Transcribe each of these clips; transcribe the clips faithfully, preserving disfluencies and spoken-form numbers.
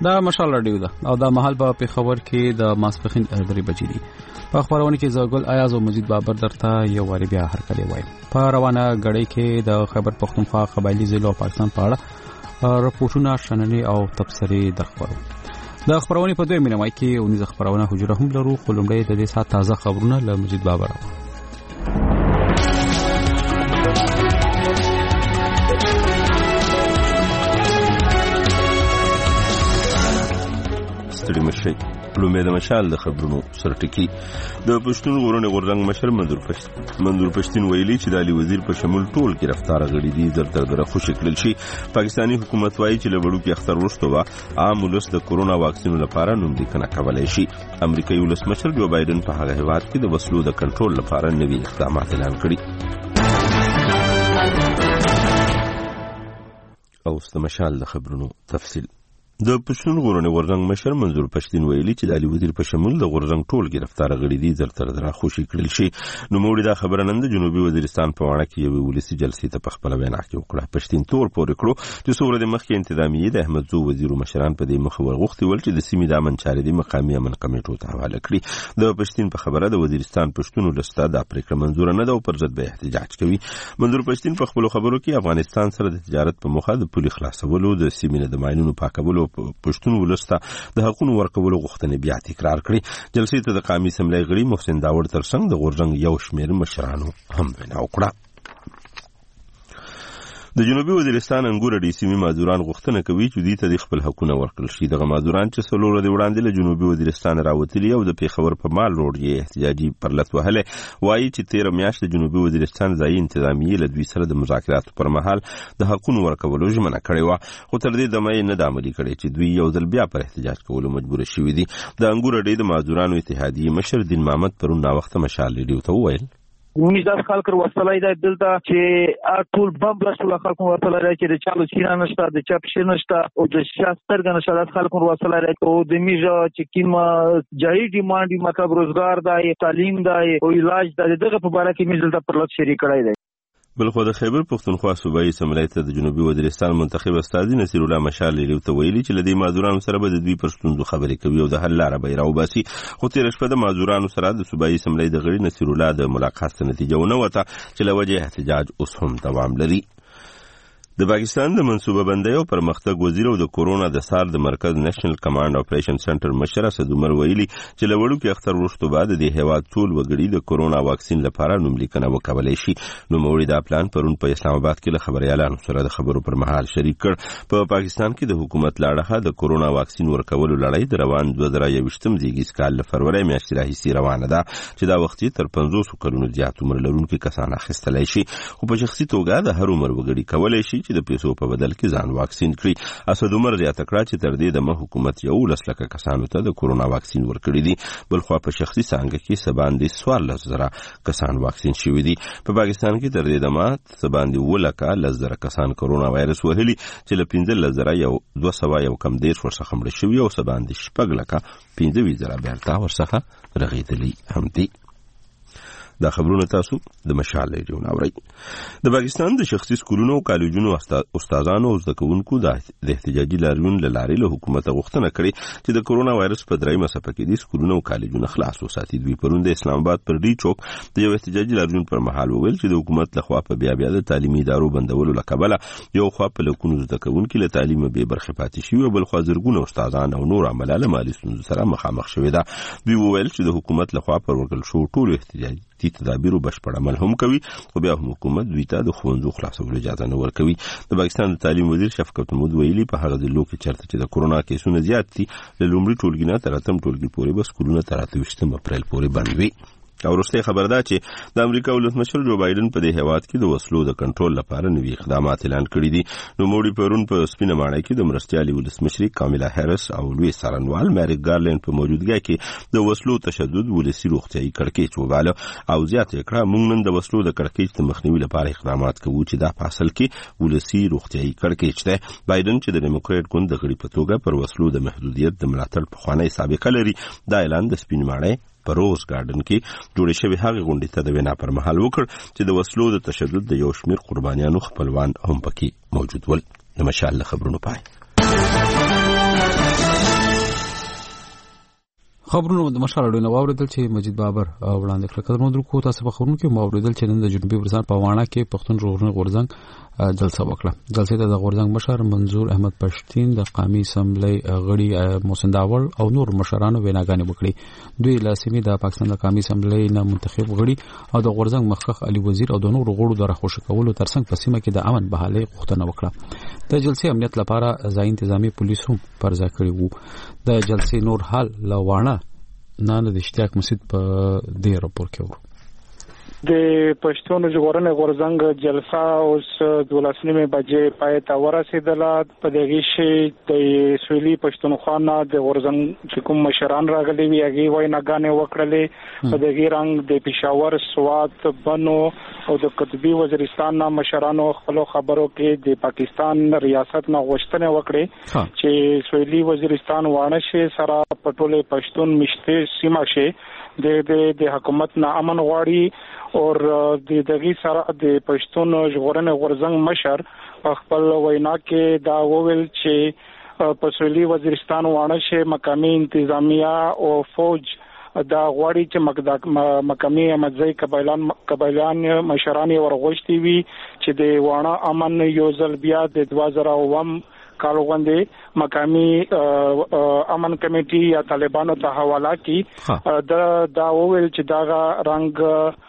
دا مشال رادیو ده او دا محل په پیښور کې د ماسپخین درې بجې دي. په خبرونه کې زګل ایاز او مجید بابر درته یو واری بیا هر کله وایم. په روانه غړې کې د خیبر پختونخوا قبایلی ضلع پاکستان په اړه راپورټونه شننې او تبصرې درخبرو. د خبرونه په دوه مینه وای کې اونیز خبرونه حجره هم لرو. خلمړې د دې سات تازه خبرونه له مجید بابر. ستړي مشي لومې د مشال د خبرونو سرټکی د پښتون غورونه غورځنګ مشر منظور پښتون منظور پښتون ویلي چې د علي وزیر په شمول ټول گرفتار غړي دي در در در خوشی کړل شي. پاکستانی حکومت وایي چې لوړو کې اختر وروسته وا عام ولس د کورونا واکسین لپاره نوم لیکنه کولای شي. امریکایي ولس مشر جو بایدن په هغه هیواد کې د وسلو د کنټرول لپاره نوي اقدامات اعلان کړي. او ست مشال د خبرونو تفصیل. د پښتون غورونه غورځنګ مشر منظور پښتون ویلي چې د علي وزیر په شمول د غورځنګ ټول گرفتار غړي دي زر تر در خوشی کړل شي. نو موږ دا خبره نن د جنوبي وزیرستان په وړاندې کې یو ولسی جلسې ته په خپل وینا کې وکړه. پښتون تور پورې کړو چې څومره د مخکې انتظامیه د احمد زو وزیر مشران په دې مخ ورغوښتي ول چې د سیمې د امن چارې د مقامی امن کمیټو ته حواله کړي. د پښتون په خبره د وزیرستان پښتون ولستا د پریکړه منزور نه ده او پر ضد به احتجاج کوي. منظور پښتون په خپل خبرو کې افغانستان سره د تجارت په مخه د پولي خلاصولو د سیمې د ماینونو پاکولو پښتون ولستا د حقونو ورکولو غوښتنې بیا تکرار کړي. جلسې ته د قومي اسمبلی غړي محسن داوړ ترڅنګ د غورځنګ یو شمېر مشرانو هم وینا وکړه. د جنوبي وزیرستان انګور ډي سیمې مازوران غوښتنه کوي چې دوی ته د خپل حقونه ورکړل شي. دغه مازوران چې څلور ورځې وړاندې له جنوبي وزیرستان راوتلي او د پیښور په مال روډ یې احتجاجي پرلط وهلی وایي چې تیره میاشت د جنوبي وزیرستان ځایي انتظامیې له دوی سره د مذاکراتو پر مهال د حقونو ورکولو ژمنه کړې وه، خو تر دې دمه یې نه ده عملي کړې چې دوی یو ځل بیا پر احتجاج کولو مجبوره شوي دي. د انګور ډي د مازورانو اتحادیې مشر دین محمد پرون ناوخته مشال ریډیو ته وویل ونی داس خلک ورسلای دی دلته چې ټول بم بلشل خلک ورسلای چې د چالو سینا نشته د چپ شي نشته او د شاستر غنښه د خلک ورسلای او د میجا چې کیما جای ډیماند مطلب روزګار دی تعلیم دی او علاج دی دغه په اړه کې میزل ته پرلط شری کړای دی. بل خو د خیبر پختونخوا صوبایي اسمبلی ته د جنوبي وزیرستان منتخب استاذ نصیر الله مشال لیو ته ویلي چې لدی مازورانو سره به د دوی پر ستونزو خبرې کوي او د حل لاره به راوباسي. خو تیر شپه د مازورانو سره د صوبایي اسمبلی د غړي نصیر الله د ملاقات نتیجه ونه وته چې لوجه احتجاج اوس هم دوام لري. د پاکستان د منصوبه بندۍ او پرمختګ وزیر او د کورونا د سار د مرکز نېشنل کمانډ اپریشن سنټر مشر اسد عمر ویلي چې له وړوکي اختر وروسته بعد د هیواد ټول وګړي د کورونا واکسین لپاره نوم لیکنه وکولای شي. نو موړي دا پلان پرون په اسلام آباد کې له خبريالانو سره د خبرو پر مهال شریک کړ. په پاکستان کې د حکومت لاړه د کورونا واکسین ورکولو لړۍ د روان دوه زره یوویشتم زیږیز کال له فروری میاشتې راهیسې روانه ده چې دا وخت تر پنځوس کلونو زیات عمر لرونکي کسان اخیستلای شي، خو په شخصي توګه د هر عمر وګړي کولای شي چې د پیسو په بدل کې ځان واکسین کړي. اسد عمر زیاته کړه چې تر دې دمه حکومت یو لس لکه کسانو ته د کورونا واکسین ورکړي دي، بل خو په شخصي څانګه کې سباندې څوارلس زره کسان واکسین شوي دي. په پاکستان کې تر دې دمه سباندې اووه لکه لس زره کسان کورونا وایرس وهلي چې له پنځلس زره یو دوه سوه یو کم دېرش ورڅخه مړه شوي او سباندې شپږ لکه پنځه ویشت زره بیرته ورڅخه رغېدلي هم دي. دا خبرونه تاسو د مشال ریډیو ناورئ. د پاکستان د شخصي سکولونو او کالجونو استادانو او زده کوونکو د احتجاجي لاریون له لارې له حکومت غوښتنه کړې چې د کورونا وایرس په درېیمه څپه کې د سکولونو او کالجونو خلاص وساتي. دوی پرون د اسلام آباد پر ډي چوک د یو احتجاجي لاریون پر مهال وویل چې د حکومت لخوا په بیا بیا د تعلیمي ادارو بندولو له کبله یو خوا په لکونو زده کوونکي له تعلیمه بې برخې پاتې شوي او بل خوا زرګونه استادان او نور عمله له مالي ستونزو سره مخامخ شوي ده. دوی وویل چې د حکومت لخوا پر ورکړل شوو ټولو احتجاجي تی تدابیرو بشپړ عمل هم کوي، خو بیا هم حکومت دوی ته د ښوونځو خلاصولو اجازه نه ورکوي. د پاکستان د تعلیم وزیر شفقت محمود ویلي په هغه ضلعو کې چېرته چې د کورونا کیسونه زیات دي له لومړي ټولګي نه تر اتم ټولګي پورې به سکولونه تر اته ویشتم اپریل پورې بند وي. او وروسته خبر ده چې د امریکا ولسمشر جو بایدن په دې هیواد کې د وسلو د کنټرول لپاره نوي اقدامات اعلان کړي دي. نو موړي پرون په سپینه ماڼۍ کې د مرستیالي ولسمشر کاملا هریس او لوی څارنوال میریک ګارلینډ په موجودګۍ کې د وسلو تشدد ولسي روغتیايي کړکېچ وباله او زیاته کړه موږ نن د وسلو د کړکېچ د مخنیوي لپاره اقدامات کوو چې دا په اصل کې ولسي روغتیايي کړکېچ دی. بایدن چې د ډیموکریټ ګوند د غړي په توګه پر وسلو د محدودیت د ملاتړ پخوانی سابقه لري، دا اعلان د سپینه ماڼۍ په روز ګارډن کې جوړې شوې هغې غونډې ته د وینا پر مهال وکړ چې د وسلو د تشدد د یو شمېر قربانیانو خپلوان هم پکې موجود ول. د مشال خبرونو پای. خبرونه د مشال ډونه واوریدل چې مجید بابر وړاندې کړ. کله نو درکو تاسو په خبرونو کې واوریدل چې نن د جنوبي ورزان په وانه کې پښتون ژغورنې غورځنګ جلسه وکړه. جلسې ته د غورځنګ مشر منظور احمد پښتين د قومي اسمبلی غړي محسن داول او نور مشرانو ویناګانې وکړي. دوی لاسمي د پاکستان د قومي اسمبلی نه منتخب غړي او د غورځنګ مخکخ علي وزیر او د نور غړو د راخوش کولو ترڅنګ په سیمه کې د امن بحالي غوښتنه وکړه. د جلسې امنیت لپاره ځای انتظامی پولیسو پر ځای کړی وو. د جلسې نور حال لوانه نه د اشتیاق مسجد په دې راپور کې ورو. د پښتون ژغورنې غورځنګ جلسه اوس دولسنیمه بجې پای ته ورسېدله. په دغه شی د سویلي پښتونخوا نه د غورځنګ چې کوم مشران راغلي وي هغه ویناګانې وکړلې. په دغه رنګ د پېښور، سوات، بنو او د قطبي وزیرستان نه مشرانو خپل خبرو کې د پاکستان ریاست نه غوښتنه وکړه چې سویلي وزیرستان وانه شي سره پټولې پښتون مشته سیمه شي د د حکومت نه امن غواړي. او د دغه سره د پښتون ژغورنې غورځنګ مشر خپل وینا کې دا وویل چې په سویلي وزیرستان وانه شي مقامي انتظامیه او فوج دا غواړي چې مقامي امځي قبایلان قبایلان مشران ورغوښتي وي چې د وانه امن یو ځل بیا د دوه زره اووم کال وړاندې مقامي امن کمیټي یا طالبانو ته حواله کی. دا دا وویل چې دا رنګ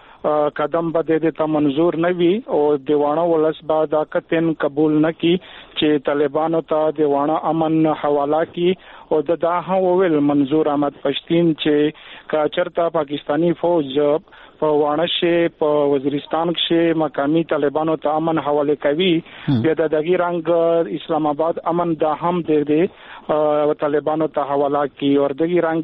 قدم به د ته منظور نه وي او دیوانه ولس به دا کتن قبول نه کی چې طالبانو ته دیوانه امن حواله کی. او دا دا وویل منظور احمد پښتين چې کاچرتا پاکستانی فوج په وانشه په وزیرستان کې مقامي طالبانو ته امن حواله کوي بیا د دغه رنګ اسلام آباد امن دا هم د دې طالبانو ته حواله کوي. او دغه رنګ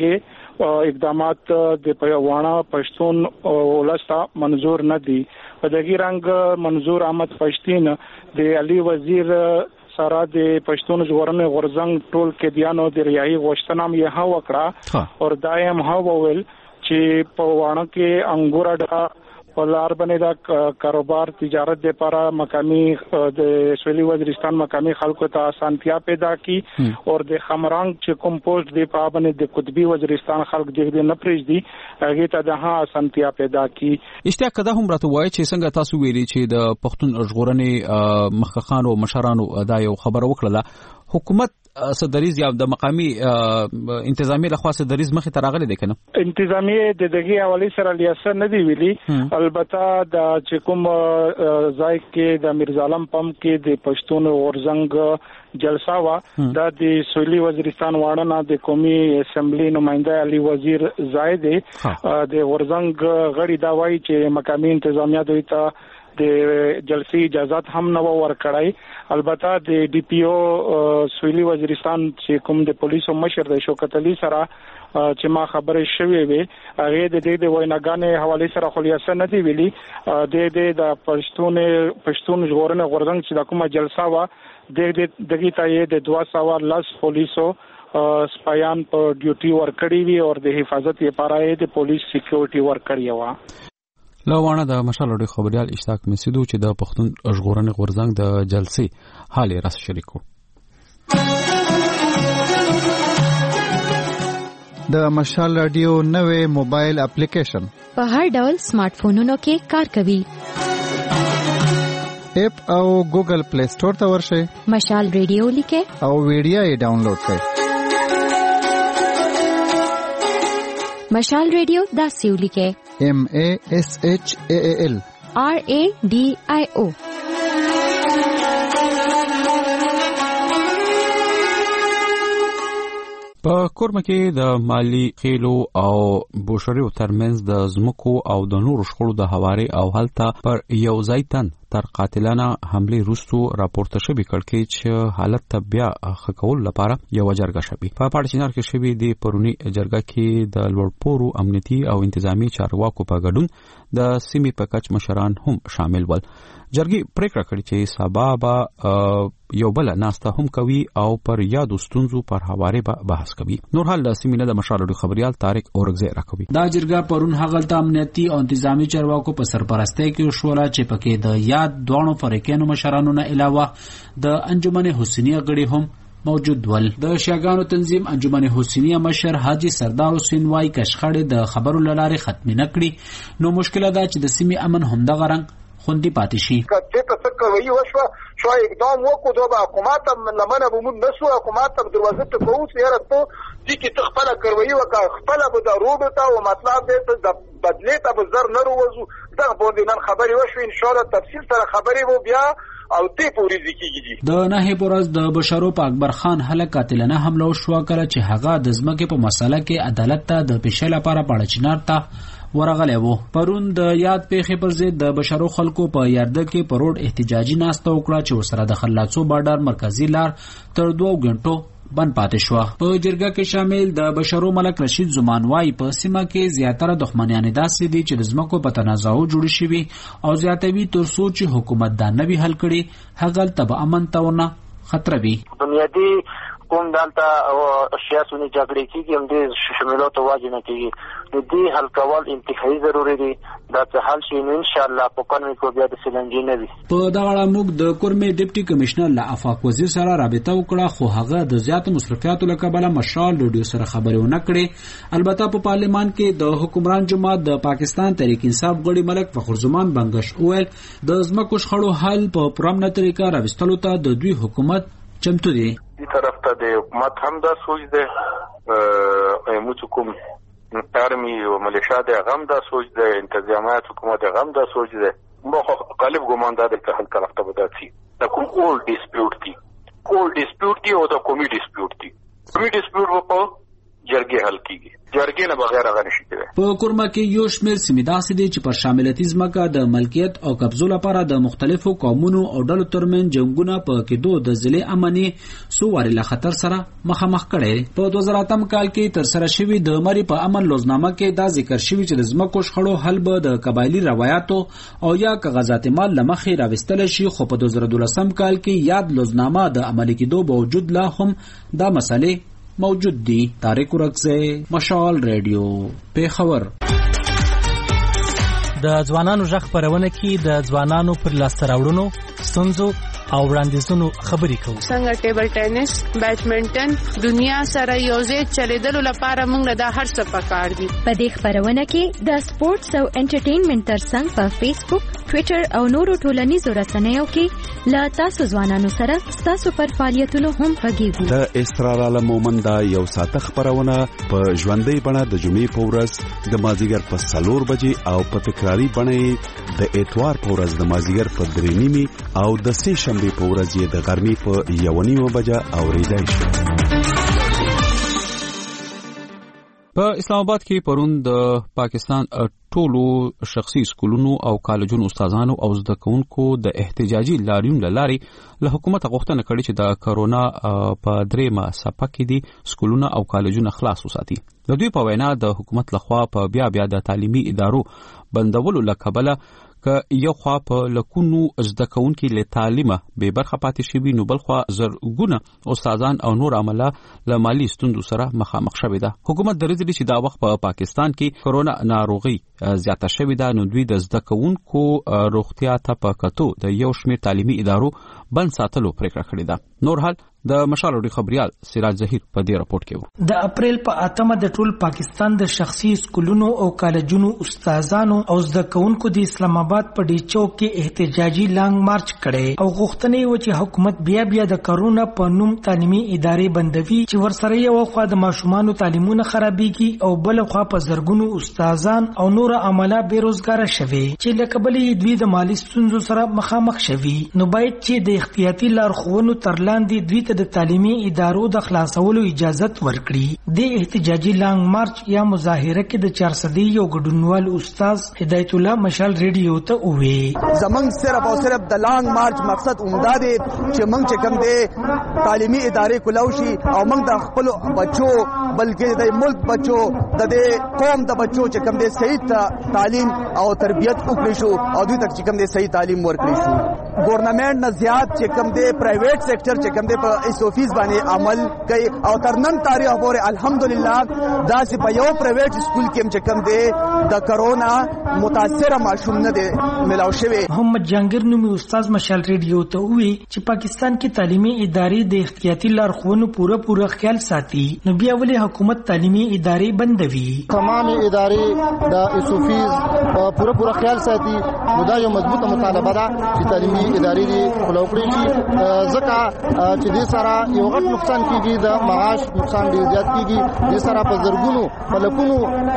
اقدامات د وانه پښتون ولستا منظور نه دي. په دغه رنګ منظور احمد پښتين د علي وزیر سره د پښتون ژغورنې غورځنګ ټول کې دیانو د ریايي غوښتنه یې ها وکړه. او دایم ها وویل چې په وانه کې انګور اډا په لار باندې دا کاروبار تجارت لپاره مقامي د سویلي وزیرستان مقامي خلکو ته اسانتیا پیدا کی. او د خمرنګ چې کوم پوسټ دی په باندې د قطبي وزیرستان خلک دغه نه پریږدي هغه ته د ها اسانتیا پیدا کی. اشتیاق کده هم راته وایي چې څنګه تاسو ویلي چې د پښتون ژغورنې مخکخانو مشرانو دا یو خبر وکړه حکومت صدریز یا د مقامی انتظامی له خاصه دریز مخه تراغله دي کنه انتظامی د دغه حواله سره لیاسه نه دی ویلي. البته د چکم ځای کې د میرزالم پم کې د پښتون غورځنګ جلسه وا د سویلي وزیرستان واړه د قومي اسمبلی نمائنده علي وزیر زائد د غورځنګ غړي دا وایي چې مقامی انتظامیه دوی ته د جلسې اجازه هم نو ورکړای. البته د ډي پی او سویلي وزیرستان چې کوم د پولیسو مشر د شوکت علي سره چې ما خبرې شوې وي هغه د دې د ویناګانې حواله سره خلیصه نه دی ویلي. د دې د پښتون پښتون ژغورنې غورځنګ چې د کومه جلسه وا د دغه ته د دوه سوه لاس پولیسو سپایان په ډیوټي ورکړي وي او د حفاظت لپاره د پولیس سکیورټي ورکړي و. لوانه د مشال ډېر خبريال اشتاق مسیدو چې د پښتون ژغورنې غورځنګ د جلسې حال راس شریکو. د مشال رادیو نوې موبایل اپلیکیشن په هر ډول سمارټ فونونو کې کار کوي. اپ او ګوګل پلی سٹور ته ورشئ. مشال رادیو لیکه او ویډیو یې ډاونلوډ کړئ. مشال رادیو دا سیو لیکه M A S H A A L R A D I O. په کورمه کې د مالی خېلو او بوشریو ترمنځ د زمکو او د نورو شخړو د حواري او هلته پر یو ځای تن تر قاتلانه حمله روستو راپورته شوی کړکې چې حالت ته بیا خکول لپاره یو جرګه شوی. په پاړچینار کې شوی دی پرونی جرګه کې د لوړپورو امنیتي او انتظامی چارواکو په ګډون د سیمې په کچ مشران هم شامل ول. جرګې پریکړه کړې چې سبا به یو بل ناسته هم کوي او پر یادو ستونزو پر حواله به بحث کوي. نور حال د سیمې نه د مشالو خبريال طارق اورغزی راکوي. دا جرګه پرون هغه امنیتي او انتظامی چارواکو په سرپرستی کې شولا چې پکې د یاد دوانو فریقینو مشرانو نه علاوه د انجمن حسینیه غړي هم موجود ول. د شیعاګانو تنظیم انجمن حسینیه مشر حاجی سردار حسین وای کشخړې د خبرو لاره ختم نه کړي نو مشکل ده چې د سیمې امن هم د غرنګ خوندي پاتې شي. کته ته کوي وشو شو اقدام وکړو د حکومت لمنه بمون نسو حکومت تر دروازه ته کوو یاره ته دي کی تخپل کوي وکړه خپل به د روډ ته او مطلب دې د بدلې ته بزر نه روزو دا باندې نن خبري وشو ان شاء الله تفصیل سره خبري وو بیا او تی پوری ذکیږي. د نه پورز د بشارو په اکبر خان هله قاتلانه حمله وشو کړه چې هغه د ځمکې په مسله کې عدالت ته د پیښې لپاره پاړه چنار ته ورغلی وو. پرون د یاد پیښې پر ضد د بشرو خلکو په یارده کې په روډ احتجاجي ناسته وکړه چې ورسره د خلاصو بارډر مرکزی لار تر دوه غنټو بند پاتې شو. په جرګه کې شامل د بشرو ملک رشید زمانوای په سیمه کې زیاتره دښمنیان داسې دي چې د ځمکو په تنازعو جوړ شوي او زیاتوي تر څو چې حکومت دا نه وي حل کړي هغه تبع امن ته ونه خطر وي. بنیادی کوم دلته سیاسي جګړې کېږي هم دې شمولات واجب نه کېږي نو دې حل کول انتخابي ضروري دي دا ته حل شي نو ان شاء الله په کورمې کو بیا د سلنجي نه وي. په دا اړه موږ د کورمې ډیپټي کمشنر له افاق وزیر سره رابطه وکړه خو هغه د زیاتو مصرفیاتو له کبله مشال ریډیو سره خبرې ونه کړې. البته په پارلمان کې د حکمران جماعت د پاکستان تحریک انصاف غړي ملک فخرزمان بنگش اویل د ځمکو شخړو حل په پرامنه طریقه راوستلو ته د دوی حکومت چمتو دی. دی طرف ته د حکومت هم دا سوچ دی موږ کوم ارمی او ملیشیا د غم دا سوچ دی انتظامیات حکومت غم دا سوچ دی مو غالب ګمان دا د حل طرف ته وداتي دا کوم اول ډیسپیوټ دی اول ډیسپیوټ دی او دا کومي ډیسپیوټ دی کومي ډیسپیوټ په جرګه حل کیږي جرګې نه بغیر هغه نشي کېدای. په کورما کې یو شمېر سیمې داسې دي چې پر شاملتي ځمکه د ملکیت او قبضو لپاره د مختلفو قومونو او ډلو ترمنځ جنګونه په کېدو د ضلع امني څو وارې له خطر سره مخامخ کړي. په دوه زره اتم کال کې تر سره شوي د مری په امن لوزنامه کې دا ذکر شوی چې د ځمکو شخړو حل به د قبایلی روایتو او یا کاغذات مال لمخې راوستل شي خو په دوه زره دولسم کال کې یاد لوزنامه د عملي کېدو باوجود لا هم دا مسئله موجود دی. طارق ورکزه مشال ریډیو پیښور. د ځوانانو ژغ خبرونه کې د ځوانانو پر لاسته راوړنو ستونزو او وړاندیزونو خبرې کوو. څنګه ټیبل ټینس بیډمنټن دنیا سره یوځای چلیدلو لپاره موږ د هر څه پکار دي. په دې خبرونه کې د سپورتس او انټرټینمنټ ترڅنګ په فیسبوک ټوئیټر او نورو ټولنیزو رسنیو کې لا تاسو ځوانانو سره تاسو پر فعالیتونو هم غږیږو. د اسرار عالم مومند یو ساعت خبرونه په ژوندۍ بڼه د جمعې په ورځ د مازیګر په سلور بجې او په تکراری بڼه د اتوار په ورځ د مازیګر په درې نیمې او د سه شنبه په ورځ یې د غرمې په یو نیمه بجه اوریدای شي. په اسلام آباد کې پرون د پاکستان ټولو شخصي سکولونو او کالجونو استادانو او زده کوونکو د احتجاجي لاریون لارې له حکومت غوښتنه کړې چې د کرونا په دریمه څپه کې دي سکولونه او کالجونه خلاص وساتي. د دوی په وینا د حکومت لخوا په بیا بیا د تعلیمي ادارو بندولو لکبله که یو خوا په لکونو زده کوونکي له تعلیمه به برخه پاتې شي نو بل خوا زرګونه استادان او نور عمله له مالی ستوندو سره مخامخ شوي ده. حکومت درځي چې دا وخت په پاکستان کې کرونا ناروغي زیاته شوې ده نو دوی د زده کوونکو روغتیا ته په کتو د یو شمېر تعلیمي ادارو بند ساتلو پریکړه کړې ده. نور حال د مشال اوري خبريال سراج ظهیر په دې راپورټ کې و. د اپریل په اتمه د ټول پاکستان د شخصي سکولونو او کالجونو استادانو او زده کوونکو د اسلام آباد په ډی چوک کې احتجاجي لانګ مارچ کړي او غوښتنې و چې حکومت بیا بیا د کرونا په نوم تعلیمي ادارې بندوي چې ورسره یو خوا د ماشومان تعلیمونه خرابېږي او بل خوا په زرګونو استادان او نور عمله بیروزګار شوي چې لکبلې دوی د مالی ستونزو سره مخامخ شوي نو باید چې د احتیاطي لارښوونو ترلاندې دوی د تعلیمي ادارو د خلاصولو اجازت ورکړي. د احتجاجي لانګ مارچ یا مظاهره کې د چار صدی یو ګډونوال استاد هدایت الله مشال ریډیو ته وې زمنګ صرف او صرف د لانګ مارچ مقصد عمده دی چې موږ چې کوم دی تعلیمي ادارې کولوشي او موږ د خپل بچو بلکې د ملک بچو د قوم د بچو چې کوم دی صحیح تعلیم او تربیت وکړي شو او دوی تک چې کوم دی صحیح تعلیم ورکړي شو. ګورنمنت نه زیات چې کوم دی پرایویټ سېکټر چې کوم دی په ایس اوفیس باندې عمل کوي او تر نن تاریخ پورې الحمدلله داسې په یو پرایویټ سکول کې چې کوم دی د کرونا متاثره ماشوم نه دی ملاو شوی. محمد جهانگیر نومي استاد مشال ریډیو ته وی چې پاکستان کې تعلیمي ادارې د احتیاطي لارښوونو پوره پوره خیال ساتي نو بیا ولې حکومت تعلیمي ادارې بندوي؟ تمام ادارې د ایس اوفیس پوره پوره خیال ساتي نو دا یو مضبوطه مطالبه ده چې تعلیمي ادارې دې خلاو کړي شي ځکه چې دې سره یو غټ نقصان کیږي د معاش نقصان ډیر زیات کیږي دې سره په زرګونو په لکونو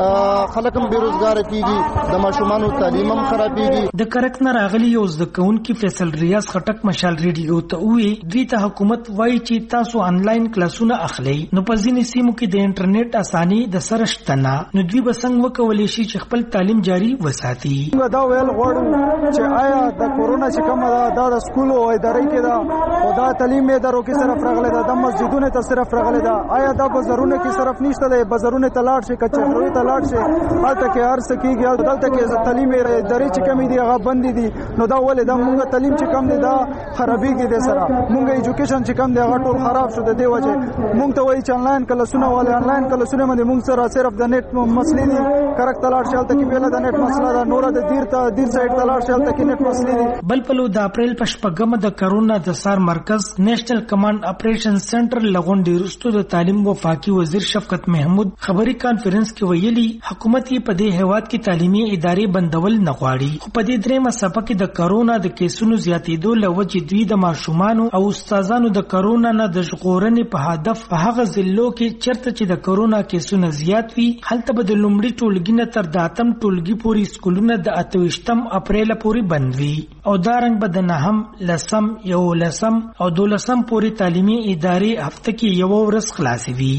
خلک هم بیروزګار کیږي د ماشومانو تعلیم هم خرابېږي. د کرک نه راغلي یو زده کوونکي فیصل ریاض خټک مشال ریډیو ته وی دوی ته حکومت وایي چې تاسو انلاین کلاسونه اخلي نو په ځینې سیمو کې د انټرنیټ اساني د سره شته نه نو دوی به څنګه وکولی شي چې خپل تعلیم جاری وساتي؟ دا ویل غواړو چې آیا د کورونا چې کومه ده دا د سکول او ادارې کې ده او دا تعلیم ادارو کې صرف راغلي ده د مسجدونو ته صرف راغلي ده آیا دا بازارونو کې صرف نشته ده بازارونو ته لاړ شي کچهرو ته لاړ شي هلته کې هر څه کېږي دلته کې تعلیم ادارې چې کومې دي هغه بندې دي نو دا ولې دا موږ تعلیم چې کم دي دا خرابېږي د سره موږ ایجوکیشن چې کم دی هغه ټول خراب شو د دې وجه موږ ته وایي چې انلاین کلاسونه ولې انلاین کلاسونه باندې موږ سره صرف د نت مسلې دي کرک تلاړ شي هلته کې بیل د نت مسله ده نور د دیر ته دیر سایت تلاړ شي هلته کې نت مسلې دي. بل پلو د اپریل په شپږمه د کرونا د سار مرکز نېشنل کمانډ اپریشن سنټر لغونډې وروسته د تعلیم وفاقي وزیر شفقت محمود خبري کانفرنس کې ویلي حکومت یې په دې هیواد کې تعلیمي ادارې بندول نه غواړي خو په دې درېمه څپه کې د کرونا د کیسونو زیاتېدو له وجې دوی د ماشومانو او استادانو د کرونا نه د ژغورنې په هدف په هغه ضلعو کې چېرته چې د کرونا کیسونه زیات وي هلته به د لومړي ټولګي نه تر د اتم ټولګي پورې سکولونه د اته ویشتم اپریل پورې بند وي او دا رنګ به د نهم لسم یولسم او دولسم پورې تعلیمي ادارې هفته کې یوه ورځ خلاصې وي.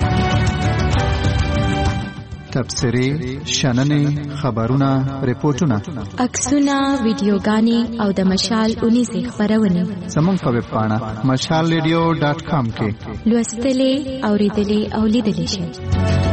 تبصرې شننې خبرونه ریپورتونه عکسونه ویډیوګانې او د مشال اونیزې خپرونې زموږ په ویب پاڼه مشال ریډیو ډاټ کام کې لوستلې اوریدلې او لیدلې شئ.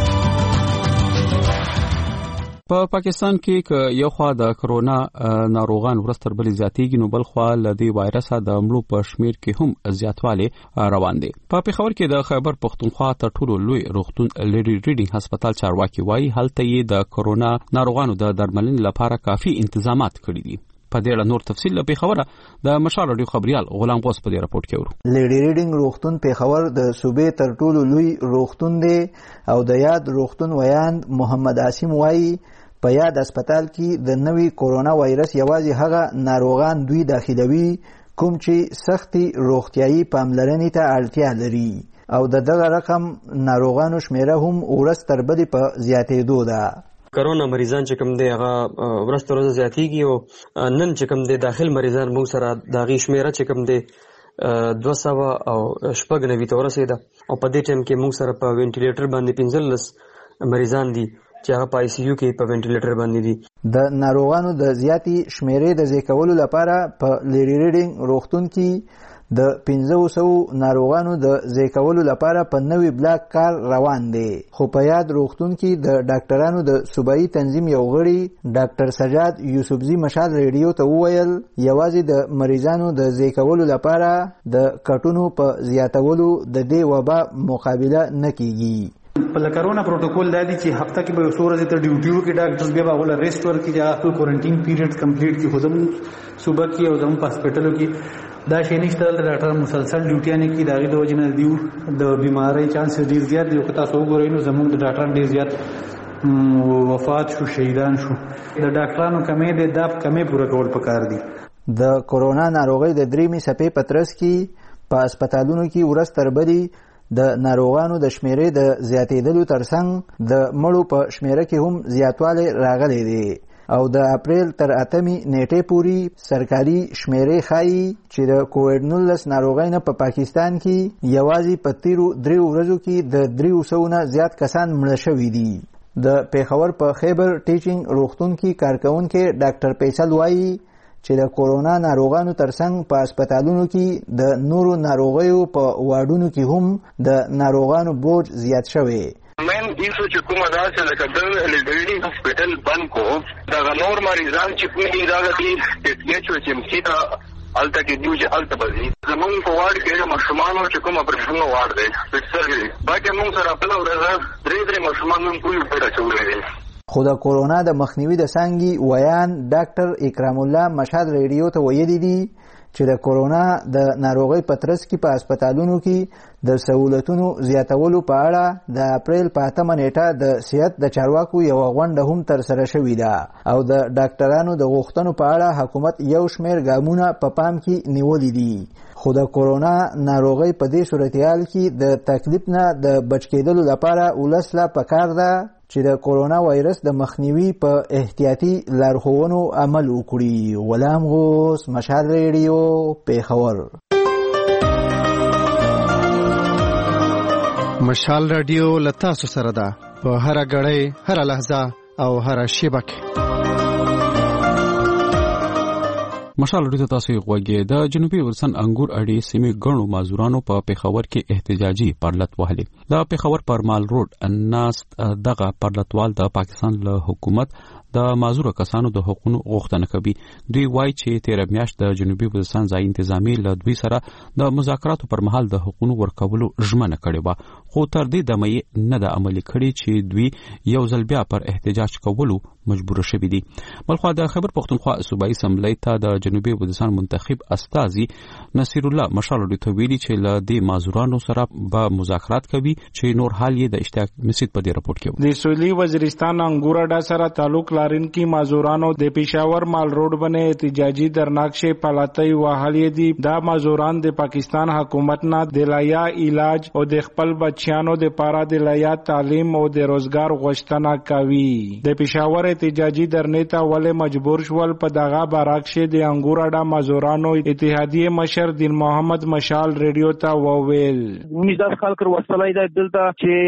په پا پاکستان کې ک یو خوا د کرونا ناروغان ورستر بل زیاتېږي نو بل خوا لدی وایرسه د مړو په شمیر کې هم زیاتواله روان دي. په پیښور کې د خیبر پختونخوا ته ټولو لوی روغتون لیډي ریډینګ هسپتال چارواکي وایي هلته یې د کرونا ناروغانو د درملنې لپاره کافي تنظیمات کړی دي. په دې اړه نور تفصیل له پیښور د مشال رادیو خبريال غلام غوث په دې راپورټ کې ورو. لیډي ریډینګ روغتون پیښور د صوبې تر ټولو لوی روغتون دی او د یاد روغتون ویاند محمد عاصم وایي په یاد هسپتال کې د نوي کورونا وایرس یوازې هغه ناروغان دوی داخلوي کوم چې سختي روغتيایي پاملرنې ته اړتیا لري او د دغه رقم ناروغانو شمیره هم ورځ تر بلې په زیاتېدو ده. کرونا مریضان چې کوم دی هغه ورځ تر ورځې زیاتېږي او نن چې کوم دی داخل مریضان موږ سره د هغې شمیره چې کوم دی دوه سوه او شپږ نوي ته ورسېده او په دې ټایم کې موږ سره په وینټیلیټر باندې پنځلس مریضان دي چې هغه په آی سی یو کې په وینټیلیټر باندې دي. د ناروغانو د زیاتې شمیرې د ځای لپاره په لیډي ریډینګ روغتون کې د پنځه سوه ناروغانو د ځای لپاره په نوي بلاک کار روان دی خو په یاد روغتون کې د ډاکټرانو د صوبایي تنظیم یو غړي ډاکټر سجاد یوسفزي مشال ریډیو ته وویل یوازې د مریضانو د ځای لپاره د کټونو په زیاتولو د دې وبا مقابله نه کیږي. په کرونا پروتوکول دا دی چې هفته کې به څو ورځې ته ډیوټي وکړي ډاکټر بیا به ول ریسټ ورکړي چې خپل کوارنټین پیریډ کمپلیټ کړي. خو زموږ صوبه کې او زموږ هسپتالو کې دا شی نشته د ډاکټر مسلسل ډیوټیانې کې د هغې د وجې نه دیو د بیمارۍ چانس ډېر زیات دی. که تاسو وګورئ نو زموږ د ډاکټران ډېر زیات وفات شو شهیدان شو. د ډاکټرانو کمې دی دا کمې پوره کول پکار دي. د کورونا ناروغۍ د درېیمې څپې په ترڅ کې په هسپتالونو کې ورځ تر بلې د ناروغانو د شمیرې د زیاتېدلو ترڅنګ د مړو په شمیره کې هم زیاتوالی راغلی دی او د اپریل تر اتمې نیټې پورې سرکاري شمیرې ښایي چې د کووډ نولس ناروغۍ نه په پاکستان کې یوازې په تیرو دریو ورځو کې د دریو سوو نه زیات کسان مړه شوي دي. د پیښور په خیبر ټیچینګ روغتون کې کارکونکي ډاکټر فیصل وایي چې د کورونا ناروغانو ترڅنګ په هسپتالونو کې د نورو ناروغیو په واډونو کې هم د ناروغانو بوج زیات شوی. مین پولیسو چې کومه داسې لکه د لیډرینګ هسپټل بند کو دا نور مریضان چې کومې دا د ایچ او چې مسیدا الته کې دیو چې الته بزي زمون په واړ کې مشمانو چې کومه پرشنو واړ دی سرګري باقي موږ سره په لور درې درې مشمانو کوی په راچولې. خو د کورونا د مخنیوي د څنګه ویان ډاکټر اکرام الله مشهد ریډیو ته ویلي دي چې د کورونا د ناروغۍ په ترڅ کې په هسپتالونو کې د سہولتونو زیاتولو په اړه د اپریل په اتمه نیټه د صحت د چارواکو یو غونډه هم ترسره شوې ده او د ډاکټرانو د غوښتنو په اړه حکومت یو شمېر ګامونه په پام کې نیولي دي. خو د کورونا ناروغۍ په دې صورتحال کې د تکلیف نه د بچ کېدلو لپاره ولس لا پکار ده چې د کورونا وایرس د مخنیوي په احتیاطي لارښوونو عمل وکړي. غلام غوث، مشهد ریډیو، پیښور. مشال رادیو لتاسو سره ده په هر غړې، هر لحظه او هر شیبه کې. مشال رادیو تاسو غوږی د جنوبي ولسن انګور اړې سیمې ګڼو مازورانو په پیښور کې احتجاجي پرلط وهلې. د پیښور پرمال روډ الناس دغه پرلطوال د پاکستان له حکومت د مازور کسانو د حقوقو غوښتنه کوي. دوی وایي چې تیر میاشت د جنوبي ولسن ځای انتظامی له دوی سره د مذاکراتو پر مهال د حقوقو ورکولو ژمنه کړې و، خو تر دې دمه نه د عملي کړي چې دوی یو ځل بیا پر احتجاج کولو مجبور شوي دي. بلخو د خیبر پښتونخوا صوبایي اسمبلی ته د جنوبي ولسن منتخب استازي نصیر الله مشال ته ویلي چې له دې مازورانو سره به مذاکرات کوي چې نور حال یې د اشتیاق مسجد په دې رپورت کې د سویلي وزیرستان انګور اډا سره تعلق لرونکي کی مازورانو د پیښور مال روډ باندې احتجاجي درناکشه پلاتای وهلې دي. دا مازوران د پاکستان حکومت نه د لایا علاج او د خپل بچیانو د پاره د لایا تعلیم او د روزګار غوښتنه کوي. د پیښور احتجاجي درنې ته ولې مجبور شول په دغه باراکشه د انګور اډا مازورانو اتحادیه مشر دین محمد مشال ریډیو ته وویل موږ د خلک ورسلای د دلته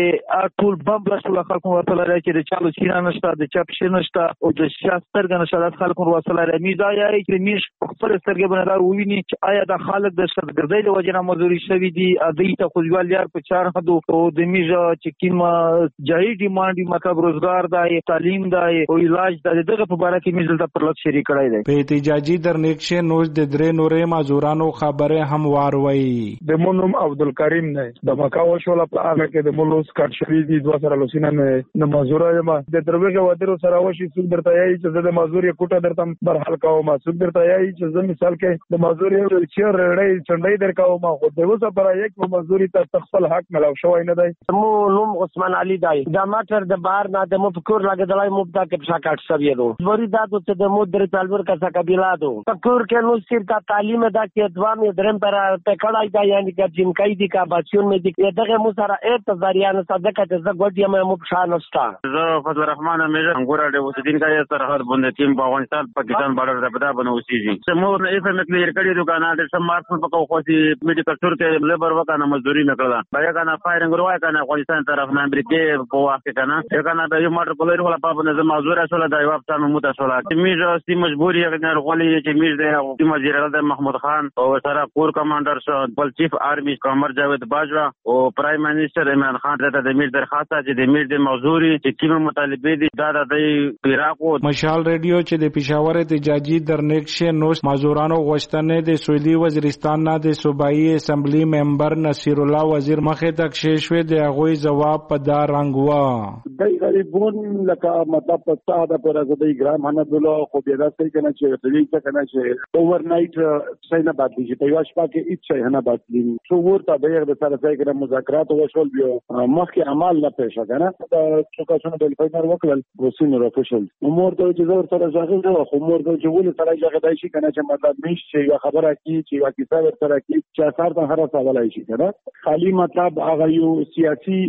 چې ټول بم رسول خلکو ورسلای چې د چالو چینا نشته د چپ شنشته او د شاسترګ نشالات خلکو ورسلای رمی دا یاري چې موږ خپل سترګې باندې وویني چې آیا د خلک د شرګردۍ له وجه نه مزوري شوی دي ادي ته خوځوال یار په چار حدو او د میژه چې کیما جای ډیماند مطلب روزګار دی تعلیم دی او علاج د دغه په اړه کې موږ د پرلط شری کړای دی. په احتجاجي درنښه نوز د درې نورې مازورانو خبره هم واروي. د مونم عبدالکریم نه د مکاو شول په هغه کې د مولوس کټ شری دي دوه سره لوسینه نه مازورای ما د دروګه ودرو سره وشي څوک درته یای چې د مازوري کوټه درته برحال کاو ما څوک درته یای چې زه مثال کې د مازوري چیر رړې چنډای درکاو ما خو د وسه پر یک په مازوري ته تخفل حق ملو شوی نه دی. مو نوم عثمان علي دی دا ماټر د بهر نه د مو فکر لګیدلای مبدا کې شاکټ سوي دو وري دا ته د مو درې تلور کا څه قبيله دو فکر کې نو صرف تا تعلیم دا کې دوام درم پر پکړای دا یعنی چې جنکای دي کا بچون مې دي دغه مو سره ایت ځریان صدقه ته زه ګډ یم مو شان استا زه فضل الرحمن امیر انګور د وسدین کا سرحد باندې تیم په افغانستان پاکستان بارډر ته پدا باندې اوسېږي سمور نه ایفه مې کلیر کړی دکانه د سم مارک په کو خو سي میډیکل سٹور کې لیبر وکانه مزدوري نکړه بیا کنه فایرنګ وروای کنه افغانستان طرف نه امریکای په واسطه کنه کنه د یو ماډر کولر ولا په باندې مزدور اصله د یو افغان موته شولا میږه سي مجبوری غنر غولې چې میږ د وزیر اعظم محمود خان او سره کور کمانډر شو بل چیف آرمی کمر جاوید باجوا او پرایم منسٹر عمران خان ته د میږ درخواست چې د میږ د مزدوري چې کومه مطالبه دي دا د عراق مشال ریډیو چې د پیښور احتجاجي درنښه نوش مازورانو غوښتنې د سویلي وزیرستان نه د صوبایي اسمبلی ممبر نصیر الله وزیر مخه تک شیشوي د هغه جواب په دا رنګ وا دای غریبون لکه مطلب په ساده پر ازدی ګرام حمد الله خو بیا دا څه کنه چې دلی څه کنه چې اوور نایټ څه نه بدلی چې په واش پاکه هیڅ څه نه بدلی څو ورته به د سره ځای کنه مذاکرات وشول بیا مخکې عمل نه پېښه کنه دا څوک څنګه د فینر وکړل وسینر افیشل امور ته چې زور سره ځاګه نو خو مور ته چې ولې سره ځاګه دای شي کنه چې مطلب نشي یو خبره کی چې یو کیسه ورته کی چې اثر ته هر څه ولای شي کنه خالی مطلب هغه یو سیاسي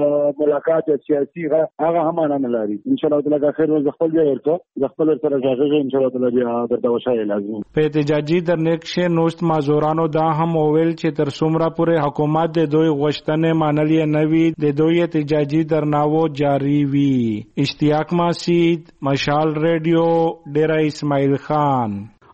ملاقات سیاسي هغه هم نه لري ان شاء الله تعالی خیر ورځ خپل دی ورته خپل سره ځاګه ان شاء الله تعالی بیا د وشای لازم په احتجاجي درنښه نوست مازورانو دا هم وویل چې تر څومره پورې حکومت د دوی غوښتنې منلې نه وي د دوی احتجاجي درناوو جاری وي. اشتیاق مسجد مشال ریډیو ډیرا اسماعیل خان.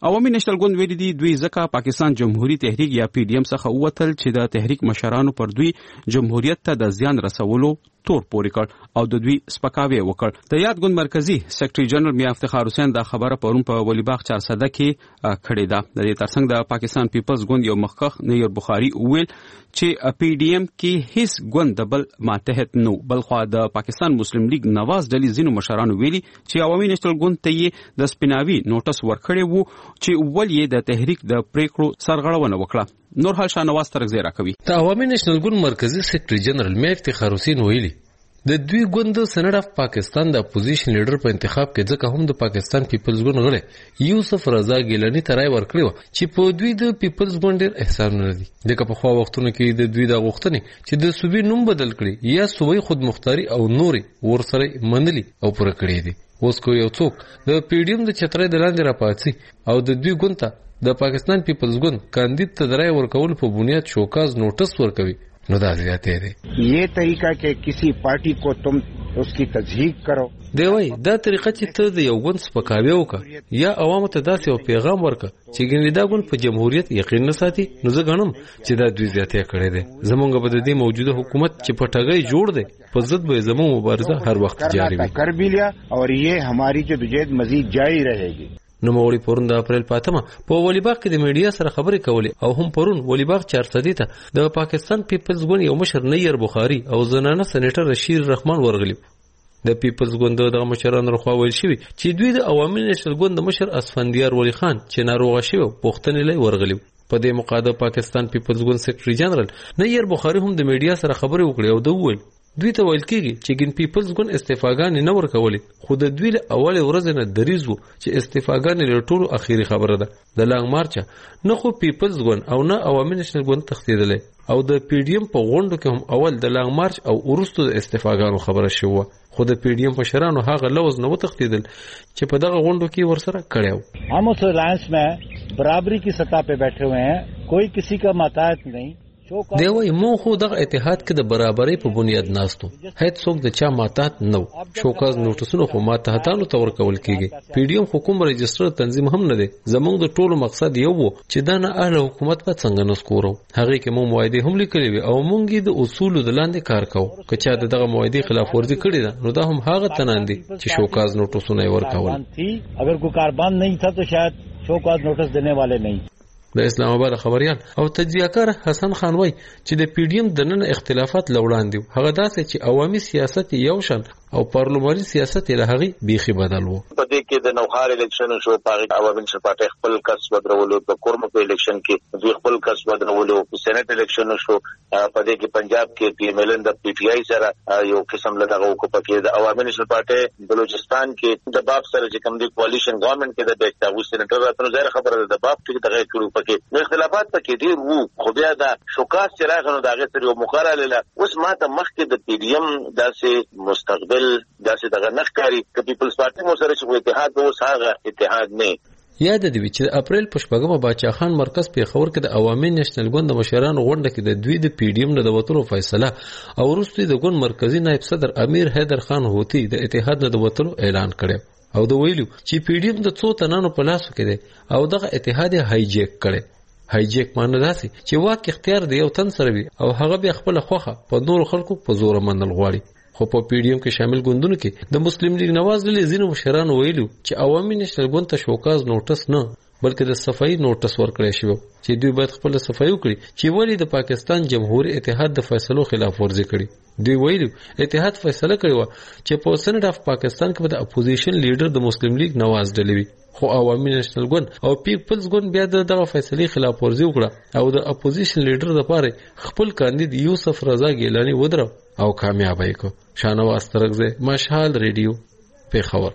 عوامي نېشنل ګوند ویلي دي دوی ځکه پاکستان جمهوریت تحریک یا پی ډی ایم څخه ووتل چې د تحریک مشرانو پر دوی جمهوریت ته د زیان رسولو تور پورې کړ او د دوی سپکاوی وکړ. د یاد ګوند مرکزی سیکریټري جنرال میا افتخار حسین دا خبره پرون په ولیباغ چار صده کې کړې ده. د دې ترڅنګ د پاکستان پیپلز ګوند یو مخکخ نیر بخاری ویل چې پی ډی ایم کې هیڅ ګوند د بل ماتحت نو، بلخوا د پاکستان مسلم لیگ نواز ډلې ځینو مشرانو ویلي چې عوامي نېشنل ګوند ته یې د سپیناوي نوټس ورکړی وو چې ول یې د تحریک د پریکړو سرغړونه وکړه. نور حال شانواز ترغزی راکوي. د عوامي نېشنل ګوند مرکزی سیکریټري جنرال میا افتخار حسین ویلي د دوی ګوند سېنټ اف پاکستان د اپوزیشن لیډر په انتخاب کې ځکه هم د پاکستان پیپلز ګوند غړي یوسف رضا ګیلانی ترای ورکړی و چې په دوی د پیپلز ګوند ډېر احسان نه دي. دغه په خوا وختونو کې د دوی د غوښتنې چې د صوبې نوم بدل کړي یا صوبې خودمختاري او نوري ورسره منلي او پوره کړی دي. اوس کو یو څوک د پی ډی ایم د چترې د لاندې راپاتسي او د دوی ګوند ته د پاکستان پیپلز ګوند کاندید ته درای ورکول په بنیاد شوکاز نوټس ورکوي نو دا زیاته دی. یہ طریقہ کہ کسی پارٹی کو تم اس کی تضحیق کرو دی وای دا طریقه چې ته د یو ګوند سپکاوی وکړه یا عوامو ته داسې یو پیغام ورکړه چې ګنې دا ګوند په جمهوریت یقین نه ساتي نو زه غنم چې دا دوی زیاته کړی دی. زمونږ په دې موجوده حکومت چې په ټګۍ جوړ دی په ضد به زموږ مبارزه هر وخت جاری وي. کر بھی لیا اور یہ ہماری جدوجہد مزید جاری رہے گی. نو موري پرون د اپریل پاتمه په ولیباغ کې د میډیا سره خبرې کولې او هم پرون ولیباغ چار صدې ته د پاکستان پیپلز ګوند یو مشر نیر بخاری او زنانه سېنیټر رشید رحمان ورغلی. د پیپلز ګوند د مشرانو لخوا ویل شوی چې دوی د عوامي نېشنل ګوند مشر اسفندیار ولی خان چې ناروغه شوی پوښتنې لای ورغلی. په دې مقاده پاکستان پیپلز ګوند سیکریټري جنرال نیر بخاری هم د میډیا سره خبرې وکړې او دوی ویل دوی ته ویل کېږي چې ګین پیپلز ګوند استعفاګانې نه ورکولې خو د دوی له اولې ورځې نه دریځ وو چې استعفاګانې له ټولو اخیری خبره ده. د لانګ مارچه نه خو پیپلز ګوند او نه عوامي نېشنل ګوند تښتېدلی او د پی ډی ایم په غونډو کې هم اول د لانګ مارچ او وروستو د استعفاګانو خبره شوه خو د پی ډی ایم مشرانو هغه لوز نه وتښتېدل چې په دغه غونډو کې ورسره کړی و. हम उस अलायंस में बराबरी की सतह पे बैठे हुए हैं, कोई किसी का माताहत नहीं. دی وای مو خو دغه اتحاد کې د برابرۍ په بنیاد ناستو هیڅ څوک د چا ماتحت نو. شوکاز نوټسونو خو ماتحتانو ته ورکول کېږي. پی ډی ایم خو کوم رجسټر تنظیم هم نه دی. زموږ د ټولو مقصد یو و چې دا نه اهل حکومت په څنګه نسکورو. هغه کې مو موعده هم لیکلې وي او مونږ د اصول د لاندې کار کوو. که چا دغه موعده خلاف ورزي کړې ده نو دا هم هغه تنان دي چې شوکاز نوټسونه ورکول. اگر کوئی کاربان نہیں تھا تو شاید شوکاز نوٹس دینے والے نہیں. د اسلام آباد خبريال او تجزیه‌کار حسن خان وای چې د پی ډی ایم د نن اختلافات لوړان دي هغه داسې چې عوامي سیاست یو شان او پارلماني سیاست له هغه بيخي بدل وو. په دې کې د نوخار الیکشن شو په عوامي نشر پارټي خپل کس بدلولو په کورم په الیکشن کې دوی خپل کس بدلولو په سېنات الیکشن شو په دې کې پنجاب کې پی ایم ایل ان د پی ټی آی سره یو قسم لږه کو پکې د عوامي نشر پارټي بلوچستان کې د باب سره چې کوم دی کوالیشن ګورنمنت کې د بیٹاو سېنیټر راتلو ځای خبره ده د باب کې دغه کړو پکې نو اختلافات پکې ډیر وو. خو بیا دا شوکاس چې راغنو دغه سره یو مقرره لاله اوس ماته مخکې د پی ډی ایم داسې مستقبل داسې دغه نخکاری ک پیپلز پارټي مو سره چې اتحاد وو ساغه اتحاد نه. یاد دی چې د اپریل په شپږمه باچا خان مرکز په خبر کې د عوامي نېشنل ګوند مشرانو غونډه کې د دوی د پی ډی ایم د وټولو فیصله او وروسته د ګوند مرکزی نائب صدر امیر حیدر خان هوتی د اتحاد د وټولو اعلان کړی او د ویلو چې پی ډی ایم د څو تنانو په لاس کې دی او دغه اتحاد هایجیک کړي. هایجیک معنی داسي چې واک اختیار دی یو تن سره وي او هغه به خپل خوخه په نور خلکو په زور منل غواړي. خو په پی ډی ایم کې شامل ګوندونو کې د مسلم لیگ نواز ډلې ځینو مشرانو ویلو چې عوامي نېشنل ګوند ته شوکاز نوټس نه بلکې د صفائی نوټس ورکړی شوی چې دوی باید خپل صفائی وکړي چې ولی د پاکستان جمهوریت اتحاد د فیصلو خلاف ورزي کړي. دوی ویلو اتحاد فیصله کړی و چې په سېنات اف پاکستان کې د اپوزیشن لیډر د مسلم لیگ نواز ډلې وي خو عوامي نېشنل ګوند او پیپلز ګوند بیا دغه فیصله خلاف ورزي وکړه او د اپوزیشن لیډر لپاره خپل کاندید یوسف رضا ګیلانی ودرو او کامیابی کو. شانواز ترغزه مشال ریډیو پیښور.